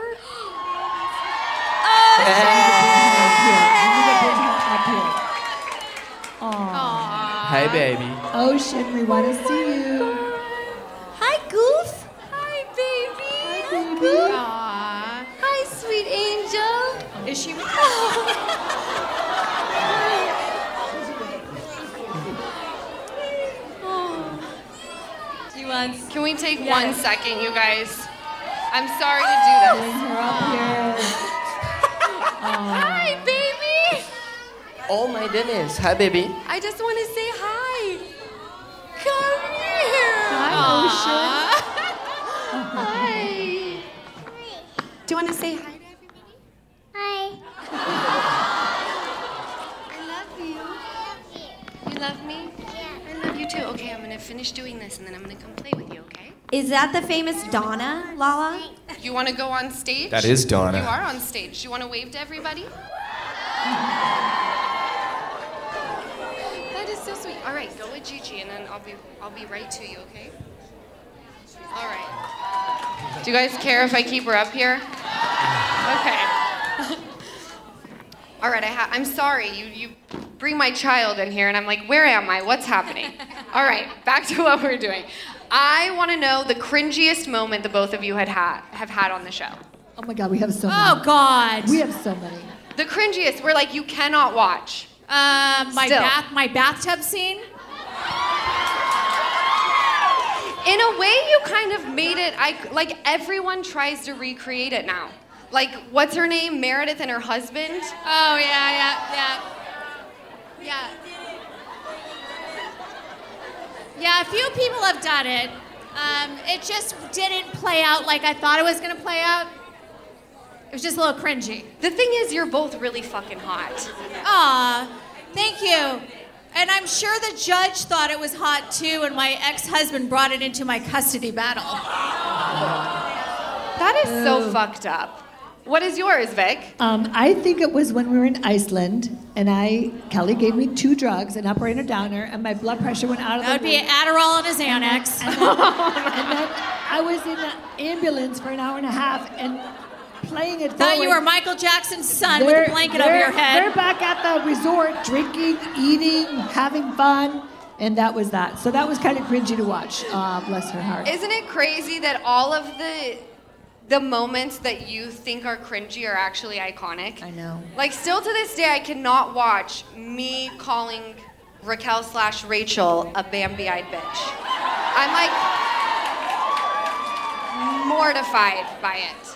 Aww. Hey, baby. Ocean, we want to see you. Hi, Goof. Hi, baby. Hi, dance. Can we take Yes. one second, you guys? I'm sorry to do this. Bring her up here. Hi, baby. Oh my goodness. Hi, baby. I just want to say hi. Come here. Hi, Hi. Do you want to say hi to everybody? Hi. I love you. You love me? Yeah. I love you too. Okay, I'm gonna finish doing this and then I'm gonna come play with you, okay? Is that the famous Donna, Lala? You wanna go on stage? That is Donna. You are on stage. You wanna wave to everybody? That is so sweet. All right, go with Gigi and then I'll be I'll be right to you, okay? All right. Do you guys care if I keep her up here? Okay. All right, I ha- I'm sorry. You you bring my child in here, and I'm like, where am I? What's happening? All right, back to what we're doing. I want to know the cringiest moment the both of you had had have had on the show. Oh my God, we have so many. Oh God. We have so many. The cringiest, where like you cannot watch. Um, my Still. bath, my bathtub scene. In a way, you kind of made it. I like everyone tries to recreate it now. Like, what's her name? Meredith and her husband. Oh yeah, yeah, yeah, yeah. Yeah, a few people have done it. Um, it just didn't play out like I thought it was gonna play out. It was just a little cringy. The thing is, you're both really fucking hot. Aw, thank you. And I'm sure the judge thought it was hot too, and my ex-husband brought it into my custody battle. That is so fucked up. What is yours, Vic? Um, I think it was when we were in Iceland, and I Kelly gave me two drugs, an upper and a downer, and my blood pressure went out of That the would be roof. an Adderall and a Xanax. And then, and then I was in an ambulance for an hour and a half, and playing it Thought you forward. were Michael Jackson's son They're- with a blanket over they're- your head. They're back at the resort, drinking, eating, having fun, and that was that. So that was kind of cringy to watch. Uh, bless her heart. Isn't it crazy that all of the the moments that you think are cringy are actually iconic? I know. Like, still to this day, I cannot watch me calling Raquel slash Rachel a Bambi-eyed bitch. I'm like mortified by it.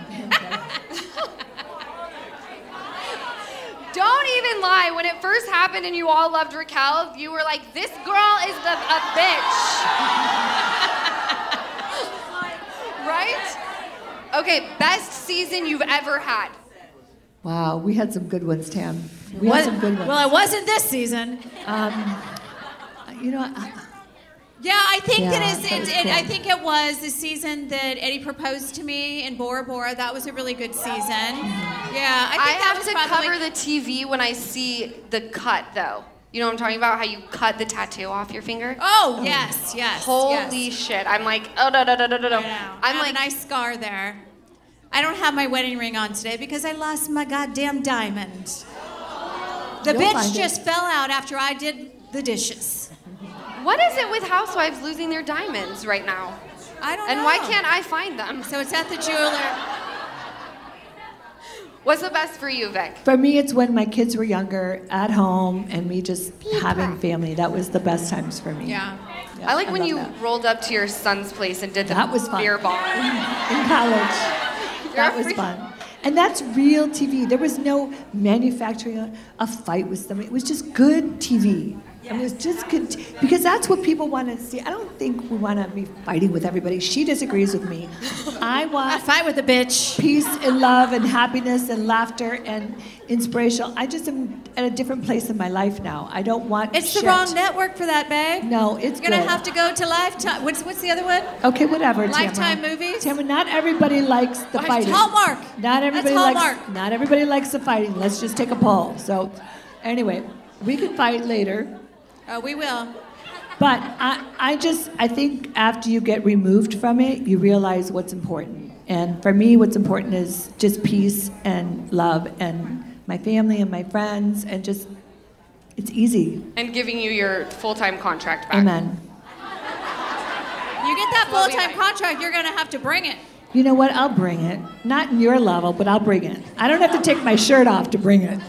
Don't even lie. When it first happened and you all loved Raquel, you were like, this girl is the, a bitch. Right? Okay, best season you've ever had. Wow, we had some good ones, Tam. We What- had some good ones. Well, it wasn't this season. Um, you know, I, Yeah, I think Yeah, that is. that It, was it, cool. I think it was the season that Eddie proposed to me in Bora Bora. That was a really good season. Yeah, I I, think that have was to probably, cover the T V when I see the cut, though. You know what I'm talking about? How you cut the tattoo off your finger? Oh yes, yes. Holy yes. shit! I'm like, oh no no no no no no. I know. I'm I have like, a nice scar there. I don't have my wedding ring on today because I lost my goddamn diamond. The You'll bitch find it. just fell out after I did the dishes. what is it with housewives losing their diamonds right now? I don't And know. why can't I find them? So it's at the jeweler. What's the best for you, Vic? for me, it's when my kids were younger, at home, and me just having family. That was the best times for me. Yeah. Yeah, I like when love you that. rolled up to your son's place and did the That was fun. beer bong. In college. You're That a was freak. fun. And that's real T V. There was no manufacturing a, a fight with somebody. It was just good T V. I mean, it was just good, t- because that's what people want to see. I don't think we want to be fighting with everybody. She disagrees with me. I I want fight with a bitch. peace and love and happiness and laughter and inspiration. I just am at a different place in my life now. I don't want It's shit. the wrong network for that, babe. No, it's You're gonna good. have to go to Lifetime. What's what's the other one? Okay, whatever, Lifetime Tamara. movies? Tamara, not everybody likes the It's fighting. Hallmark. Not everybody That's likes. Hallmark. Not everybody likes the fighting. Let's just take a poll. So, anyway, we can fight later. Oh, we will. But I, I just, I think after you get removed from it, you realize what's important. And for me, what's important is just peace and love and my family and my friends and just, it's easy. And giving you your full-time contract back. Amen. You get that Well, we full-time might. contract, you're gonna have to bring it. You know what? I'll bring it. Not in your level, but I'll bring it. I don't have to take my shirt off to bring it.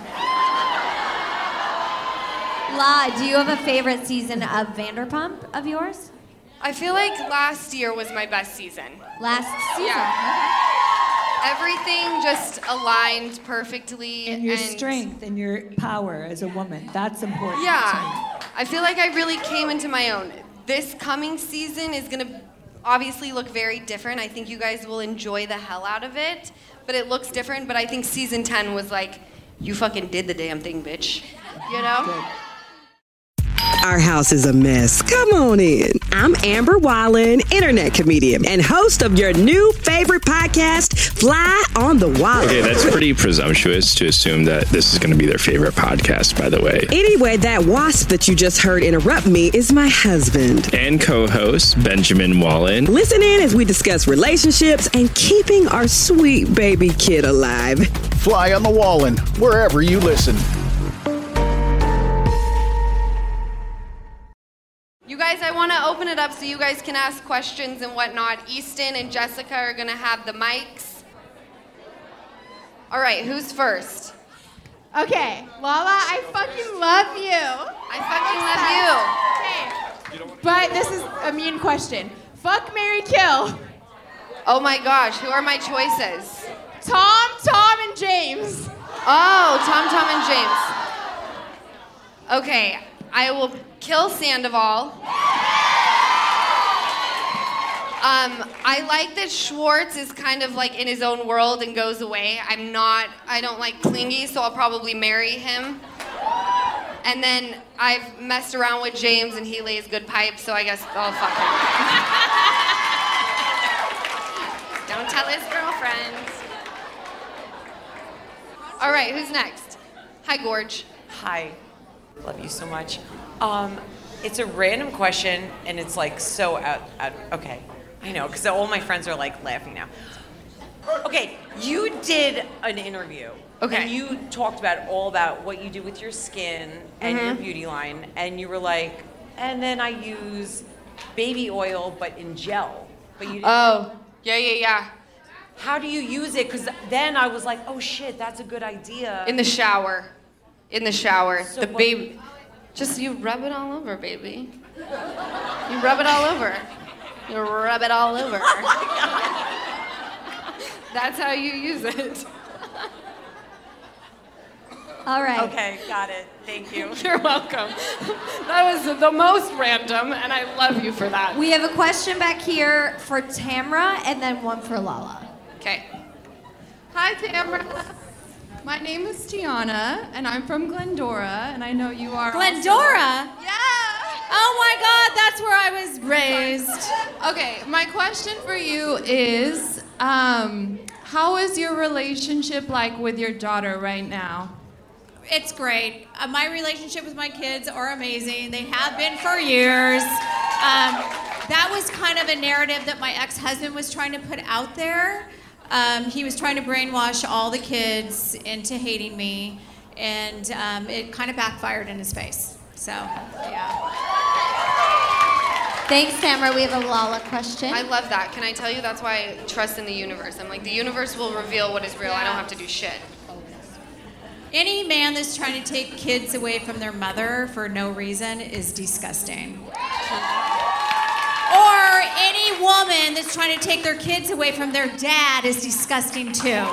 La, do you have a favorite season of Vanderpump of yours? I feel like last year was my best season. Last season? Yeah. Everything just aligned perfectly. And your strength and your power as a woman. That's important. Yeah. I feel like I really came into my own. This coming season is going to obviously look very different. I think you guys will enjoy the hell out of it. But it looks different. But I think season ten was like, you fucking did the damn thing, bitch. You know? Good. Our house is a mess. Come on in. I'm Amber Wallen, internet comedian and host of your new favorite podcast, Fly on the Wallen. Okay, that's pretty presumptuous to assume that this is going to be their favorite podcast, by the way. Anyway, that wasp that you just heard interrupt me is my husband. And co-host, Benjamin Wallen. Listen in as we discuss relationships and keeping our sweet baby kid alive. Fly on the Wallen, wherever you listen. You guys, I want to open it up so you guys can ask questions and whatnot. Easton and Jessica are going to have the mics. All right, who's first? Okay, Lala, I fucking love you. I fucking love you. Okay, but this is a mean question. Fuck, marry, kill. Oh my gosh, who are my choices? Tom, Tom, and James. Oh, Tom, Tom, and James. Okay, I will kill Sandoval. Um, I like that Schwartz is kind of like in his own world and goes away. I'm not, I don't like clingy, so I'll probably marry him. And then I've messed around with James and he lays good pipes, so I guess I'll fuck him. Don't tell his girlfriend. All right, who's next? Hi, Gorge. Hi. Love you so much. Um, it's a random question, and it's like so out, out okay, I know, because all my friends are like laughing now. Okay, you did an interview. Okay. And you talked about all about what you do with your skin and Mhm. your beauty line, and you were like, and then I use baby oil, but in gel. But you didn't. Oh, yeah, yeah, yeah. How do you use it? Because then I was like, oh shit, that's a good idea. In the shower. In the shower. So the what- baby. Just you rub it all over, baby. You rub it all over. You rub it all over. That's how you use it. All right. Okay, got it. Thank you. You're welcome. That was the most random, and I love you for that. We have a question back here for Tamra and then one for Lala. Okay. Hi, Tamara. My name is Tiana, and I'm from Glendora, and I know you are Glendora? Also... Yeah! Oh my God, that's where I was raised. Okay, my question for you is, um, how is your relationship like with your daughter right now? It's great. Uh, my relationship with my kids are amazing. They have been for years. Um, that was kind of a narrative that my ex-husband was trying to put out there. Um, he was trying to brainwash all the kids into hating me, and um, it kind of backfired in his face. So, yeah. Thanks, Tamara. We have a Lala question. I love that. Can I tell you that's why I trust in the universe? I'm like, the universe will reveal what is real. I don't have to do shit. Any man that's trying to take kids away from their mother for no reason is disgusting. Or any woman that's trying to take their kids away from their dad is disgusting too.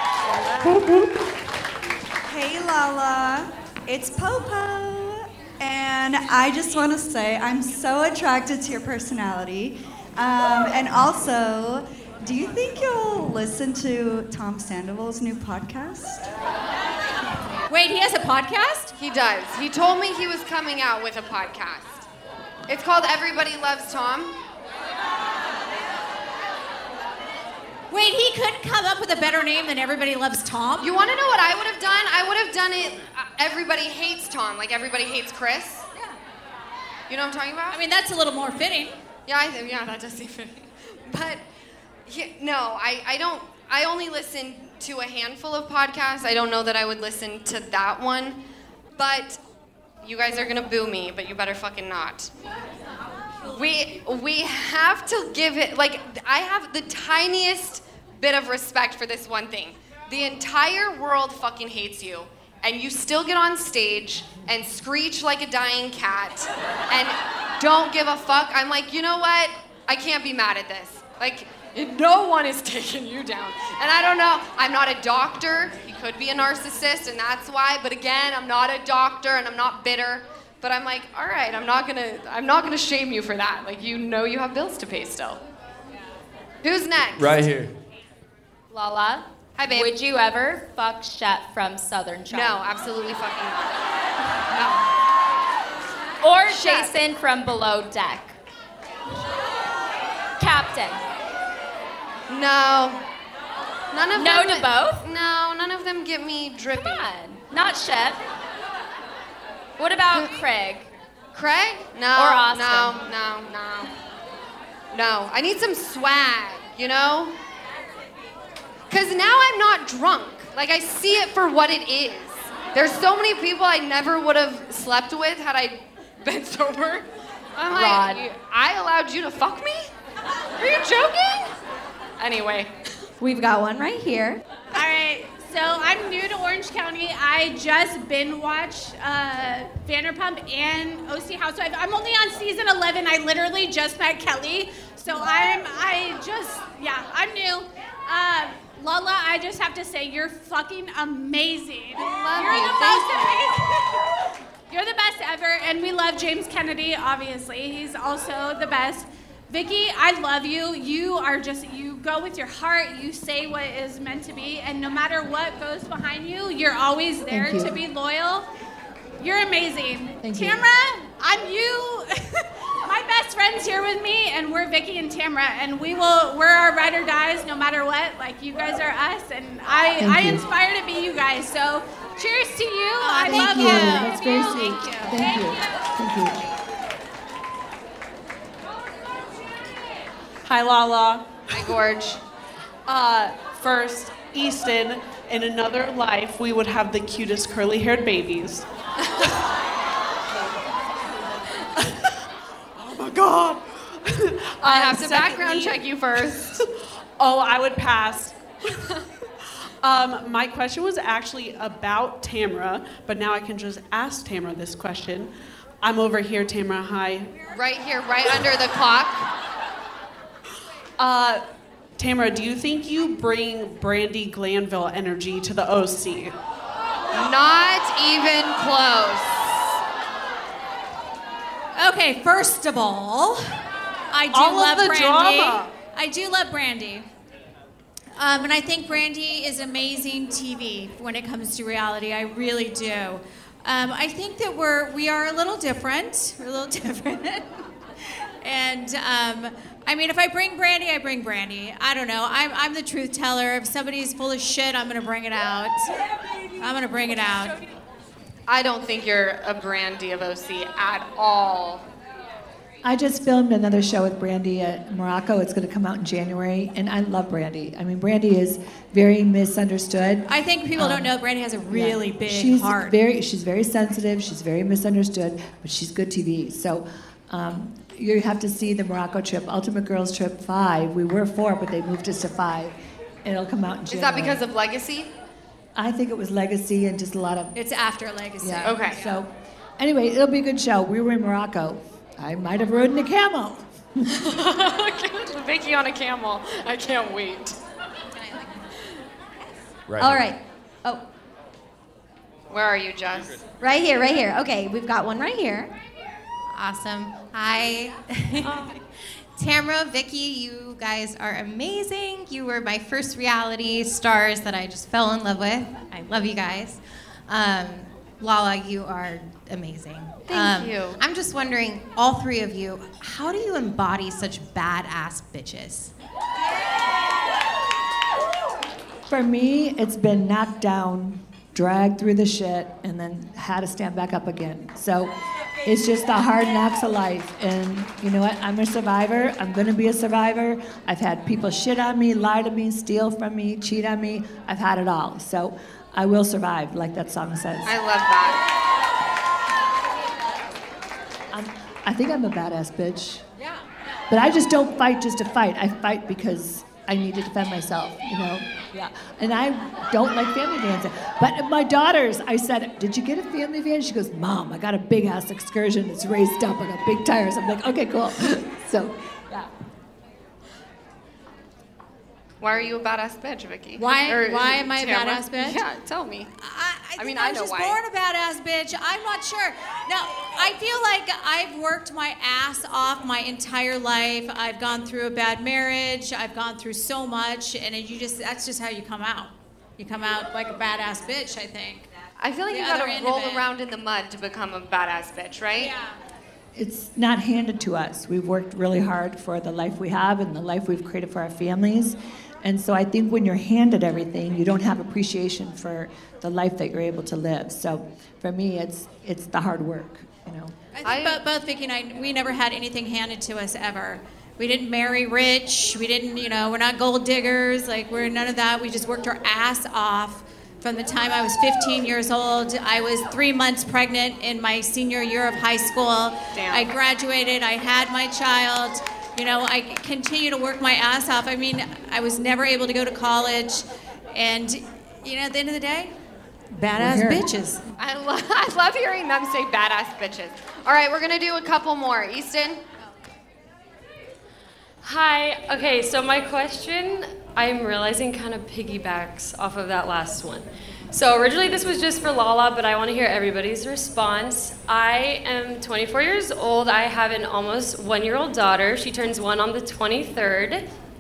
Hey Lala, it's Popo. And I just want to say I'm so attracted to your personality. Um, and also, do you think you'll listen to Tom Sandoval's new podcast? Wait, he has a podcast? He does. He told me he was coming out with a podcast. It's called Everybody Loves Tom. Wait, he couldn't come up with a better name than Everybody Loves Tom? You want to know what I would have done? I would have done it, uh, Everybody Hates Tom, like Everybody Hates Chris. Yeah. You know what I'm talking about? I mean, that's a little more fitting. Yeah, I think, yeah, that does seem fitting. But, he, no, I, I don't, I only listen to a handful of podcasts. I don't know that I would listen to that one. But you guys are gonna boo me, but you better fucking not. We we have to give it, like, I have the tiniest bit of respect for this one thing. The entire world fucking hates you, and you still get on stage and screech like a dying cat, and don't give a fuck. I'm like, you know what? I can't be mad at this. Like, no one is taking you down. And I don't know, I'm not a doctor. He could be a narcissist, and that's why. But again, I'm not a doctor, and I'm not bitter. But I'm like, all right, I'm not gonna, I'm not gonna shame you for that. Like, you know you have bills to pay still. Who's next? Right here. Lala. Hi, babe. Would you ever fuck Shep from Southern Charm? No, absolutely fucking not. No. Or Jason from Below Deck. Captain. No. None of no them. No to both? No, none of them get me drippy. Come on. Not Shep. What about Craig? Craig? No. Or Austin? No, no, no. No. I need some swag, you know? Because now I'm not drunk. Like, I see it for what it is. There's so many people I never would have slept with had I been sober. I'm like, Rod. I allowed you to fuck me? Are you joking? Anyway. We've got one right here. All right, so I'm new to Orange County. I just binge watched uh, Vanderpump and O C Housewives. I'm only on season eleven. I literally just met Kelly. So I'm, I just, yeah, I'm new. Uh, Lala, I just have to say, you're fucking amazing. I love you're you. the most amazing. You're the best ever, and we love James Kennedy, obviously. He's also the best. Vicky, I love you. You are just, you go with your heart, you say what is meant to be, and no matter what goes behind you, you're always there Thank you. to be loyal. You're amazing. Thank you. Tamra, I'm you. My best friend's here with me, and we're Vicky and Tamra, and we will, we're our ride or dies no matter what. Like, you guys are us, and I, Thank I you. inspire to be you guys. So, cheers to you. I thank love you. you. That's very sweet. Thank you. Thank you. Thank you. Hi, Lala. Hi, Gorge. Uh, first, Easton, in another life, we would have the cutest curly-haired babies. Oh my God. I have to Um, background secondly- check you first. Oh, I would pass. um, my question was actually about Tamra, but now I can just ask Tamra this question. I'm over here, Tamra. Hi. Right here, right under the clock. Uh, Tamra, do you think you bring Brandy Glanville energy to the O C? Not even close. Okay, first of all, I do All of love the Brandy. drama. I do love Brandy. Um, and I think Brandy is amazing T V when it comes to reality. I really do. Um, I think that we're we are a little different. We're a little different. And um, I mean, if I bring Brandy, I bring Brandy. I don't know. I'm I'm the truth teller. If somebody's full of shit, I'm gonna bring it out. I'm gonna bring it out. I don't think you're a Brandy of O C at all. I just filmed another show with Brandy at Morocco. It's going to come out in January, and I love Brandy. I mean, Brandy is very misunderstood. I think people Um, don't know Brandy has a really yeah. big she's heart. Very, she's very sensitive. She's very misunderstood, but she's good T V. So um, you have to see the Morocco trip, Ultimate Girls Trip five. We were four, but they moved us to five. It'll come out in Is January. that because of Legacy? I think it was Legacy and just a lot of. It's after Legacy. Yeah. Okay. So, anyway, it'll be a good show. We were in Morocco. I might have ridden a camel. Vicky on a camel. I can't wait. Right All here. right. Oh, Where are you, Jess? right here, right here. Okay, we've got one right here. Awesome. Hi. Tamra, Vicky, you guys are amazing. You were my first reality stars that I just fell in love with. I love you guys. Um, Lala, you are amazing. Thank Um, you. I'm just wondering, all three of you, how do you embody such badass bitches? For me, it's been knocked down, dragged through the shit, and then had to stand back up again. So it's just the hard knocks of life. And you know what? I'm a survivor. I'm going to be a survivor. I've had people shit on me, lie to me, steal from me, cheat on me. I've had it all. So I will survive, like that song says. I love that. I'm, I think I'm a badass bitch. Yeah. But I just don't fight just to fight. I fight because I need to defend myself, you know? Yeah, and I don't like family vans. But my daughters, I said, did you get a family van? She goes, Mom, I got a big ass Excursion. It's raised up. I got big tires. I'm like, okay, cool. So, yeah. Why are you a badass bitch, Vicky? Why? Or, why am I a Tamara? badass bitch? Yeah, tell me. I, I, I mean, I I was know just why. born a badass bitch. I'm not sure. Now, I feel like I've worked my ass off my entire life. I've gone through a bad marriage. I've gone through so much, and you just—that's just how you come out. You come out like a badass bitch, I think. I feel like The you other gotta end roll of it. around in the mud to become a badass bitch, right? Yeah. It's not handed to us. We've worked really hard for the life we have and the life we've created for our families. And so I think when you're handed everything, you don't have appreciation for the life that you're able to live. So for me, it's it's the hard work, you know. I think both, both Vicky and I, we never had anything handed to us ever. We didn't marry rich. We didn't, you know, we're not gold diggers. Like, we're none of that. We just worked our ass off from the time I was fifteen years old. I was three months pregnant in my senior year of high school. Damn. I graduated. I had my child. You know, I continue to work my ass off. I mean, I was never able to go to college. And, you know, at the end of the day, badass bitches. I, lo- I love hearing them say badass bitches. All right, we're gonna do a couple more. Easton? Hi. Okay, so my question, I'm realizing, kind of piggybacks off of that last one. So originally this was just for Lala, but I want to hear everybody's response. I am twenty-four years old. I have an almost one-year-old daughter. She turns one on the twenty-third.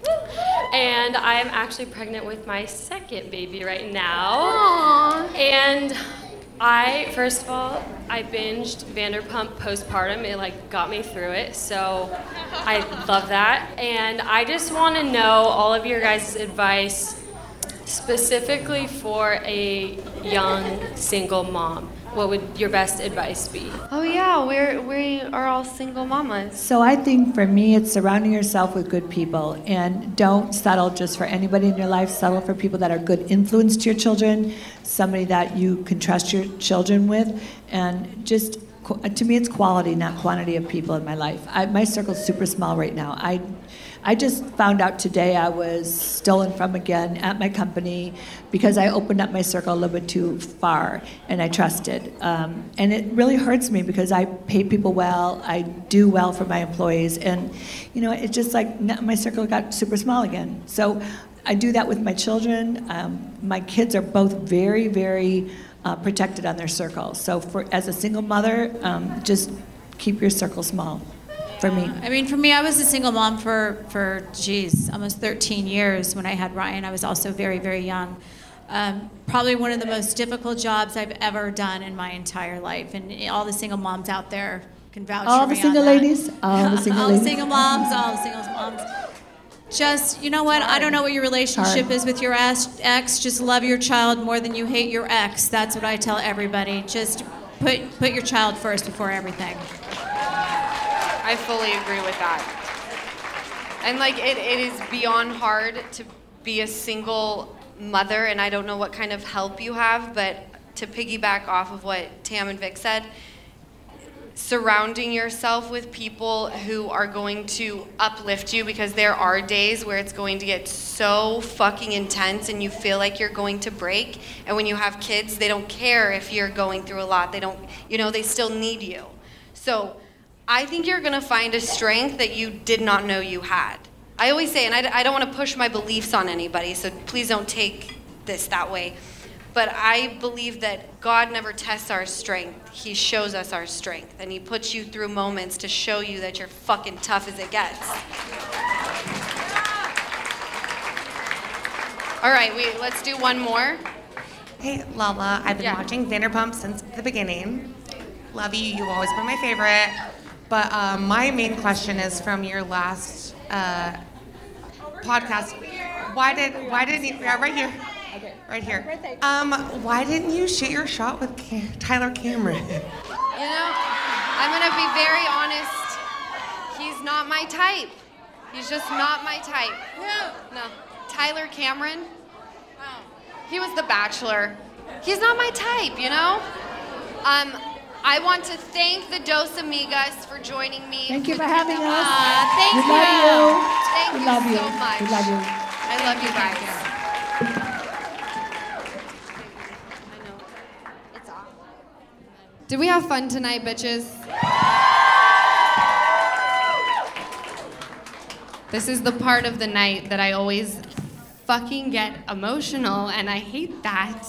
And I'm actually pregnant with my second baby right now. Aww. And I, first of all, I binged Vanderpump postpartum. It like got me through it, so I love that. And I just want to know all of your guys' advice specifically for a young single mom. What would your best advice be? Oh yeah, we're we are all single mamas. So I think for me, it's surrounding yourself with good people, and don't settle just for anybody in your life. Settle for people that are good influence to your children, somebody that you can trust your children with, and just, to me, it's quality, not quantity of people in my life. I, my circle's super small right now. I, I just found out today I was stolen from again at my company because I opened up my circle a little bit too far, and I trusted. Um, and it really hurts me because I pay people well, I do well for my employees, and you know, it's just like my circle got super small again. So I do that with my children. Um, my kids are both very, very uh, protected on their circle. So for as a single mother, um, just keep your circle small. For me. I mean, for me, I was a single mom for, for geez, almost thirteen years when I had Ryan. I was also very, very young. Um, probably one of the most difficult jobs I've ever done in my entire life. And all the single moms out there can vouch All for the me single on that. ladies, all the single all ladies. the single moms, all the single moms. Just, you know what? I don't know what your relationship Hard. is with your ex. Just love your child more than you hate your ex. That's what I tell everybody. Just put put your child first before everything. I fully agree with that. And like it, it is beyond hard to be a single mother, and I don't know what kind of help you have, but to piggyback off of what Tam and Vic said, surrounding yourself with people who are going to uplift you, because there are days where it's going to get so fucking intense and you feel like you're going to break. And when you have kids, they don't care if you're going through a lot. They don't, you know, they still need you. So I think you're gonna find a strength that you did not know you had. I always say, and I, I don't wanna push my beliefs on anybody, so please don't take this that way, but I believe that God never tests our strength. He shows us our strength, and he puts you through moments to show you that you're fucking tough as it gets. All right, we, let's do one more. Hey, Lala, I've been Yeah. watching Vanderpump since the beginning. Love you, you've always been my favorite. But um, my main question is from your last uh, podcast. Why did why didn't you? Yeah, right here, right here. Um, why didn't you shoot your shot with Ca- Tyler Cameron? You know, I'm gonna be very honest. He's not my type. He's just not my type. No. No. Tyler Cameron. He was The Bachelor. He's not my type, you know? Um, I want to thank the Dos Amigas for joining me. Thank you for having us. Uh, thank we you. love you. Thank we you love you. so much. We love you. I love you guys. Did we have fun tonight, bitches? This is the part of the night that I always fucking get emotional, and I hate that.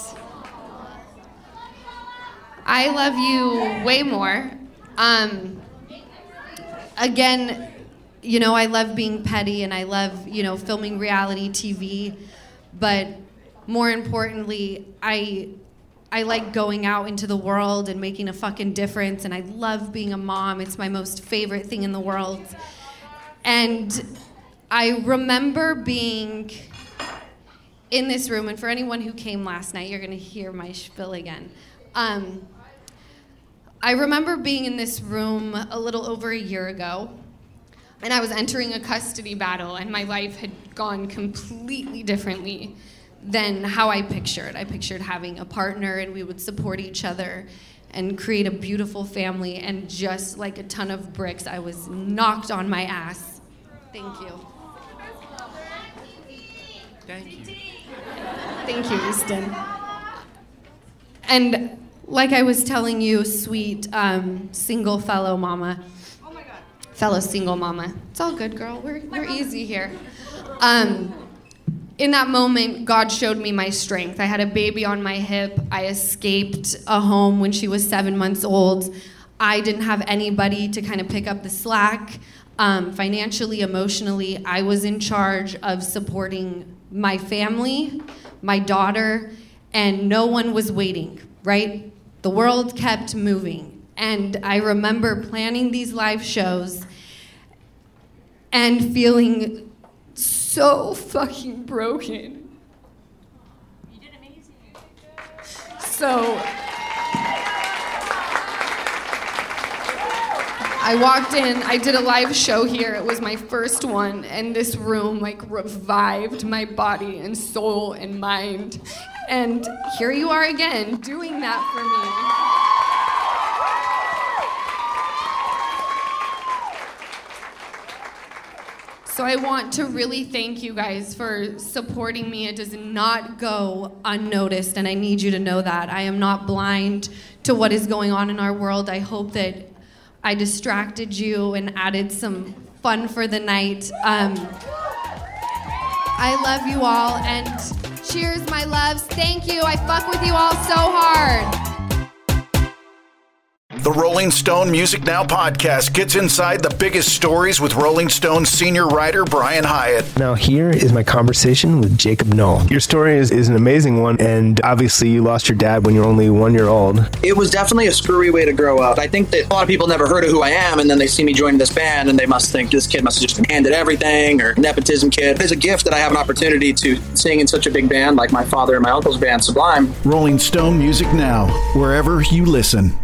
I love you way more. Um, again, you know, I love being petty, and I love, you know, filming reality T V, but more importantly, I I like going out into the world and making a fucking difference, and I love being a mom. It's my most favorite thing in the world. And I remember being in this room, and for anyone who came last night, you're gonna hear my spiel again. Um, I remember being in this room a little over a year ago, and I was entering a custody battle, and my life had gone completely differently than how I pictured. I pictured having a partner, and we would support each other and create a beautiful family, and just like a ton of bricks, I was knocked on my ass. Thank you. Thank you. Thank you, Easton. And like I was telling you, sweet um, single fellow mama, fellow single mama, it's all good, girl. We're, we're easy here. Um, in that moment, God showed me my strength. I had a baby on my hip. I escaped a home when she was seven months old. I didn't have anybody to kind of pick up the slack. Um, financially, emotionally, I was in charge of supporting my family, my daughter, and no one was waiting, right? The world kept moving. And I remember planning these live shows and feeling so fucking broken. You did amazing. So I walked in, I did a live show here. It was my first one, and this room like revived my body and soul and mind. And here you are again, doing that for me. So I want to really thank you guys for supporting me. It does not go unnoticed, and I need you to know that. I am not blind to what is going on in our world. I hope that I distracted you and added some fun for the night. Um, I love you all, and cheers, my loves. Thank you. I fuck with you all so hard. The Rolling Stone Music Now podcast gets inside the biggest stories with Rolling Stone senior writer Brian Hyatt. Now here is my conversation with Jacob Knoll. Your story is, is an amazing one, and obviously you lost your dad when you were only one year old. It was definitely a screwy way to grow up. I think that a lot of people never heard of who I am, and then they see me join this band, and they must think this kid must have just been handed everything, or nepotism kid. It's a gift that I have an opportunity to sing in such a big band like my father and my uncle's band, Sublime. Rolling Stone Music Now, wherever you listen.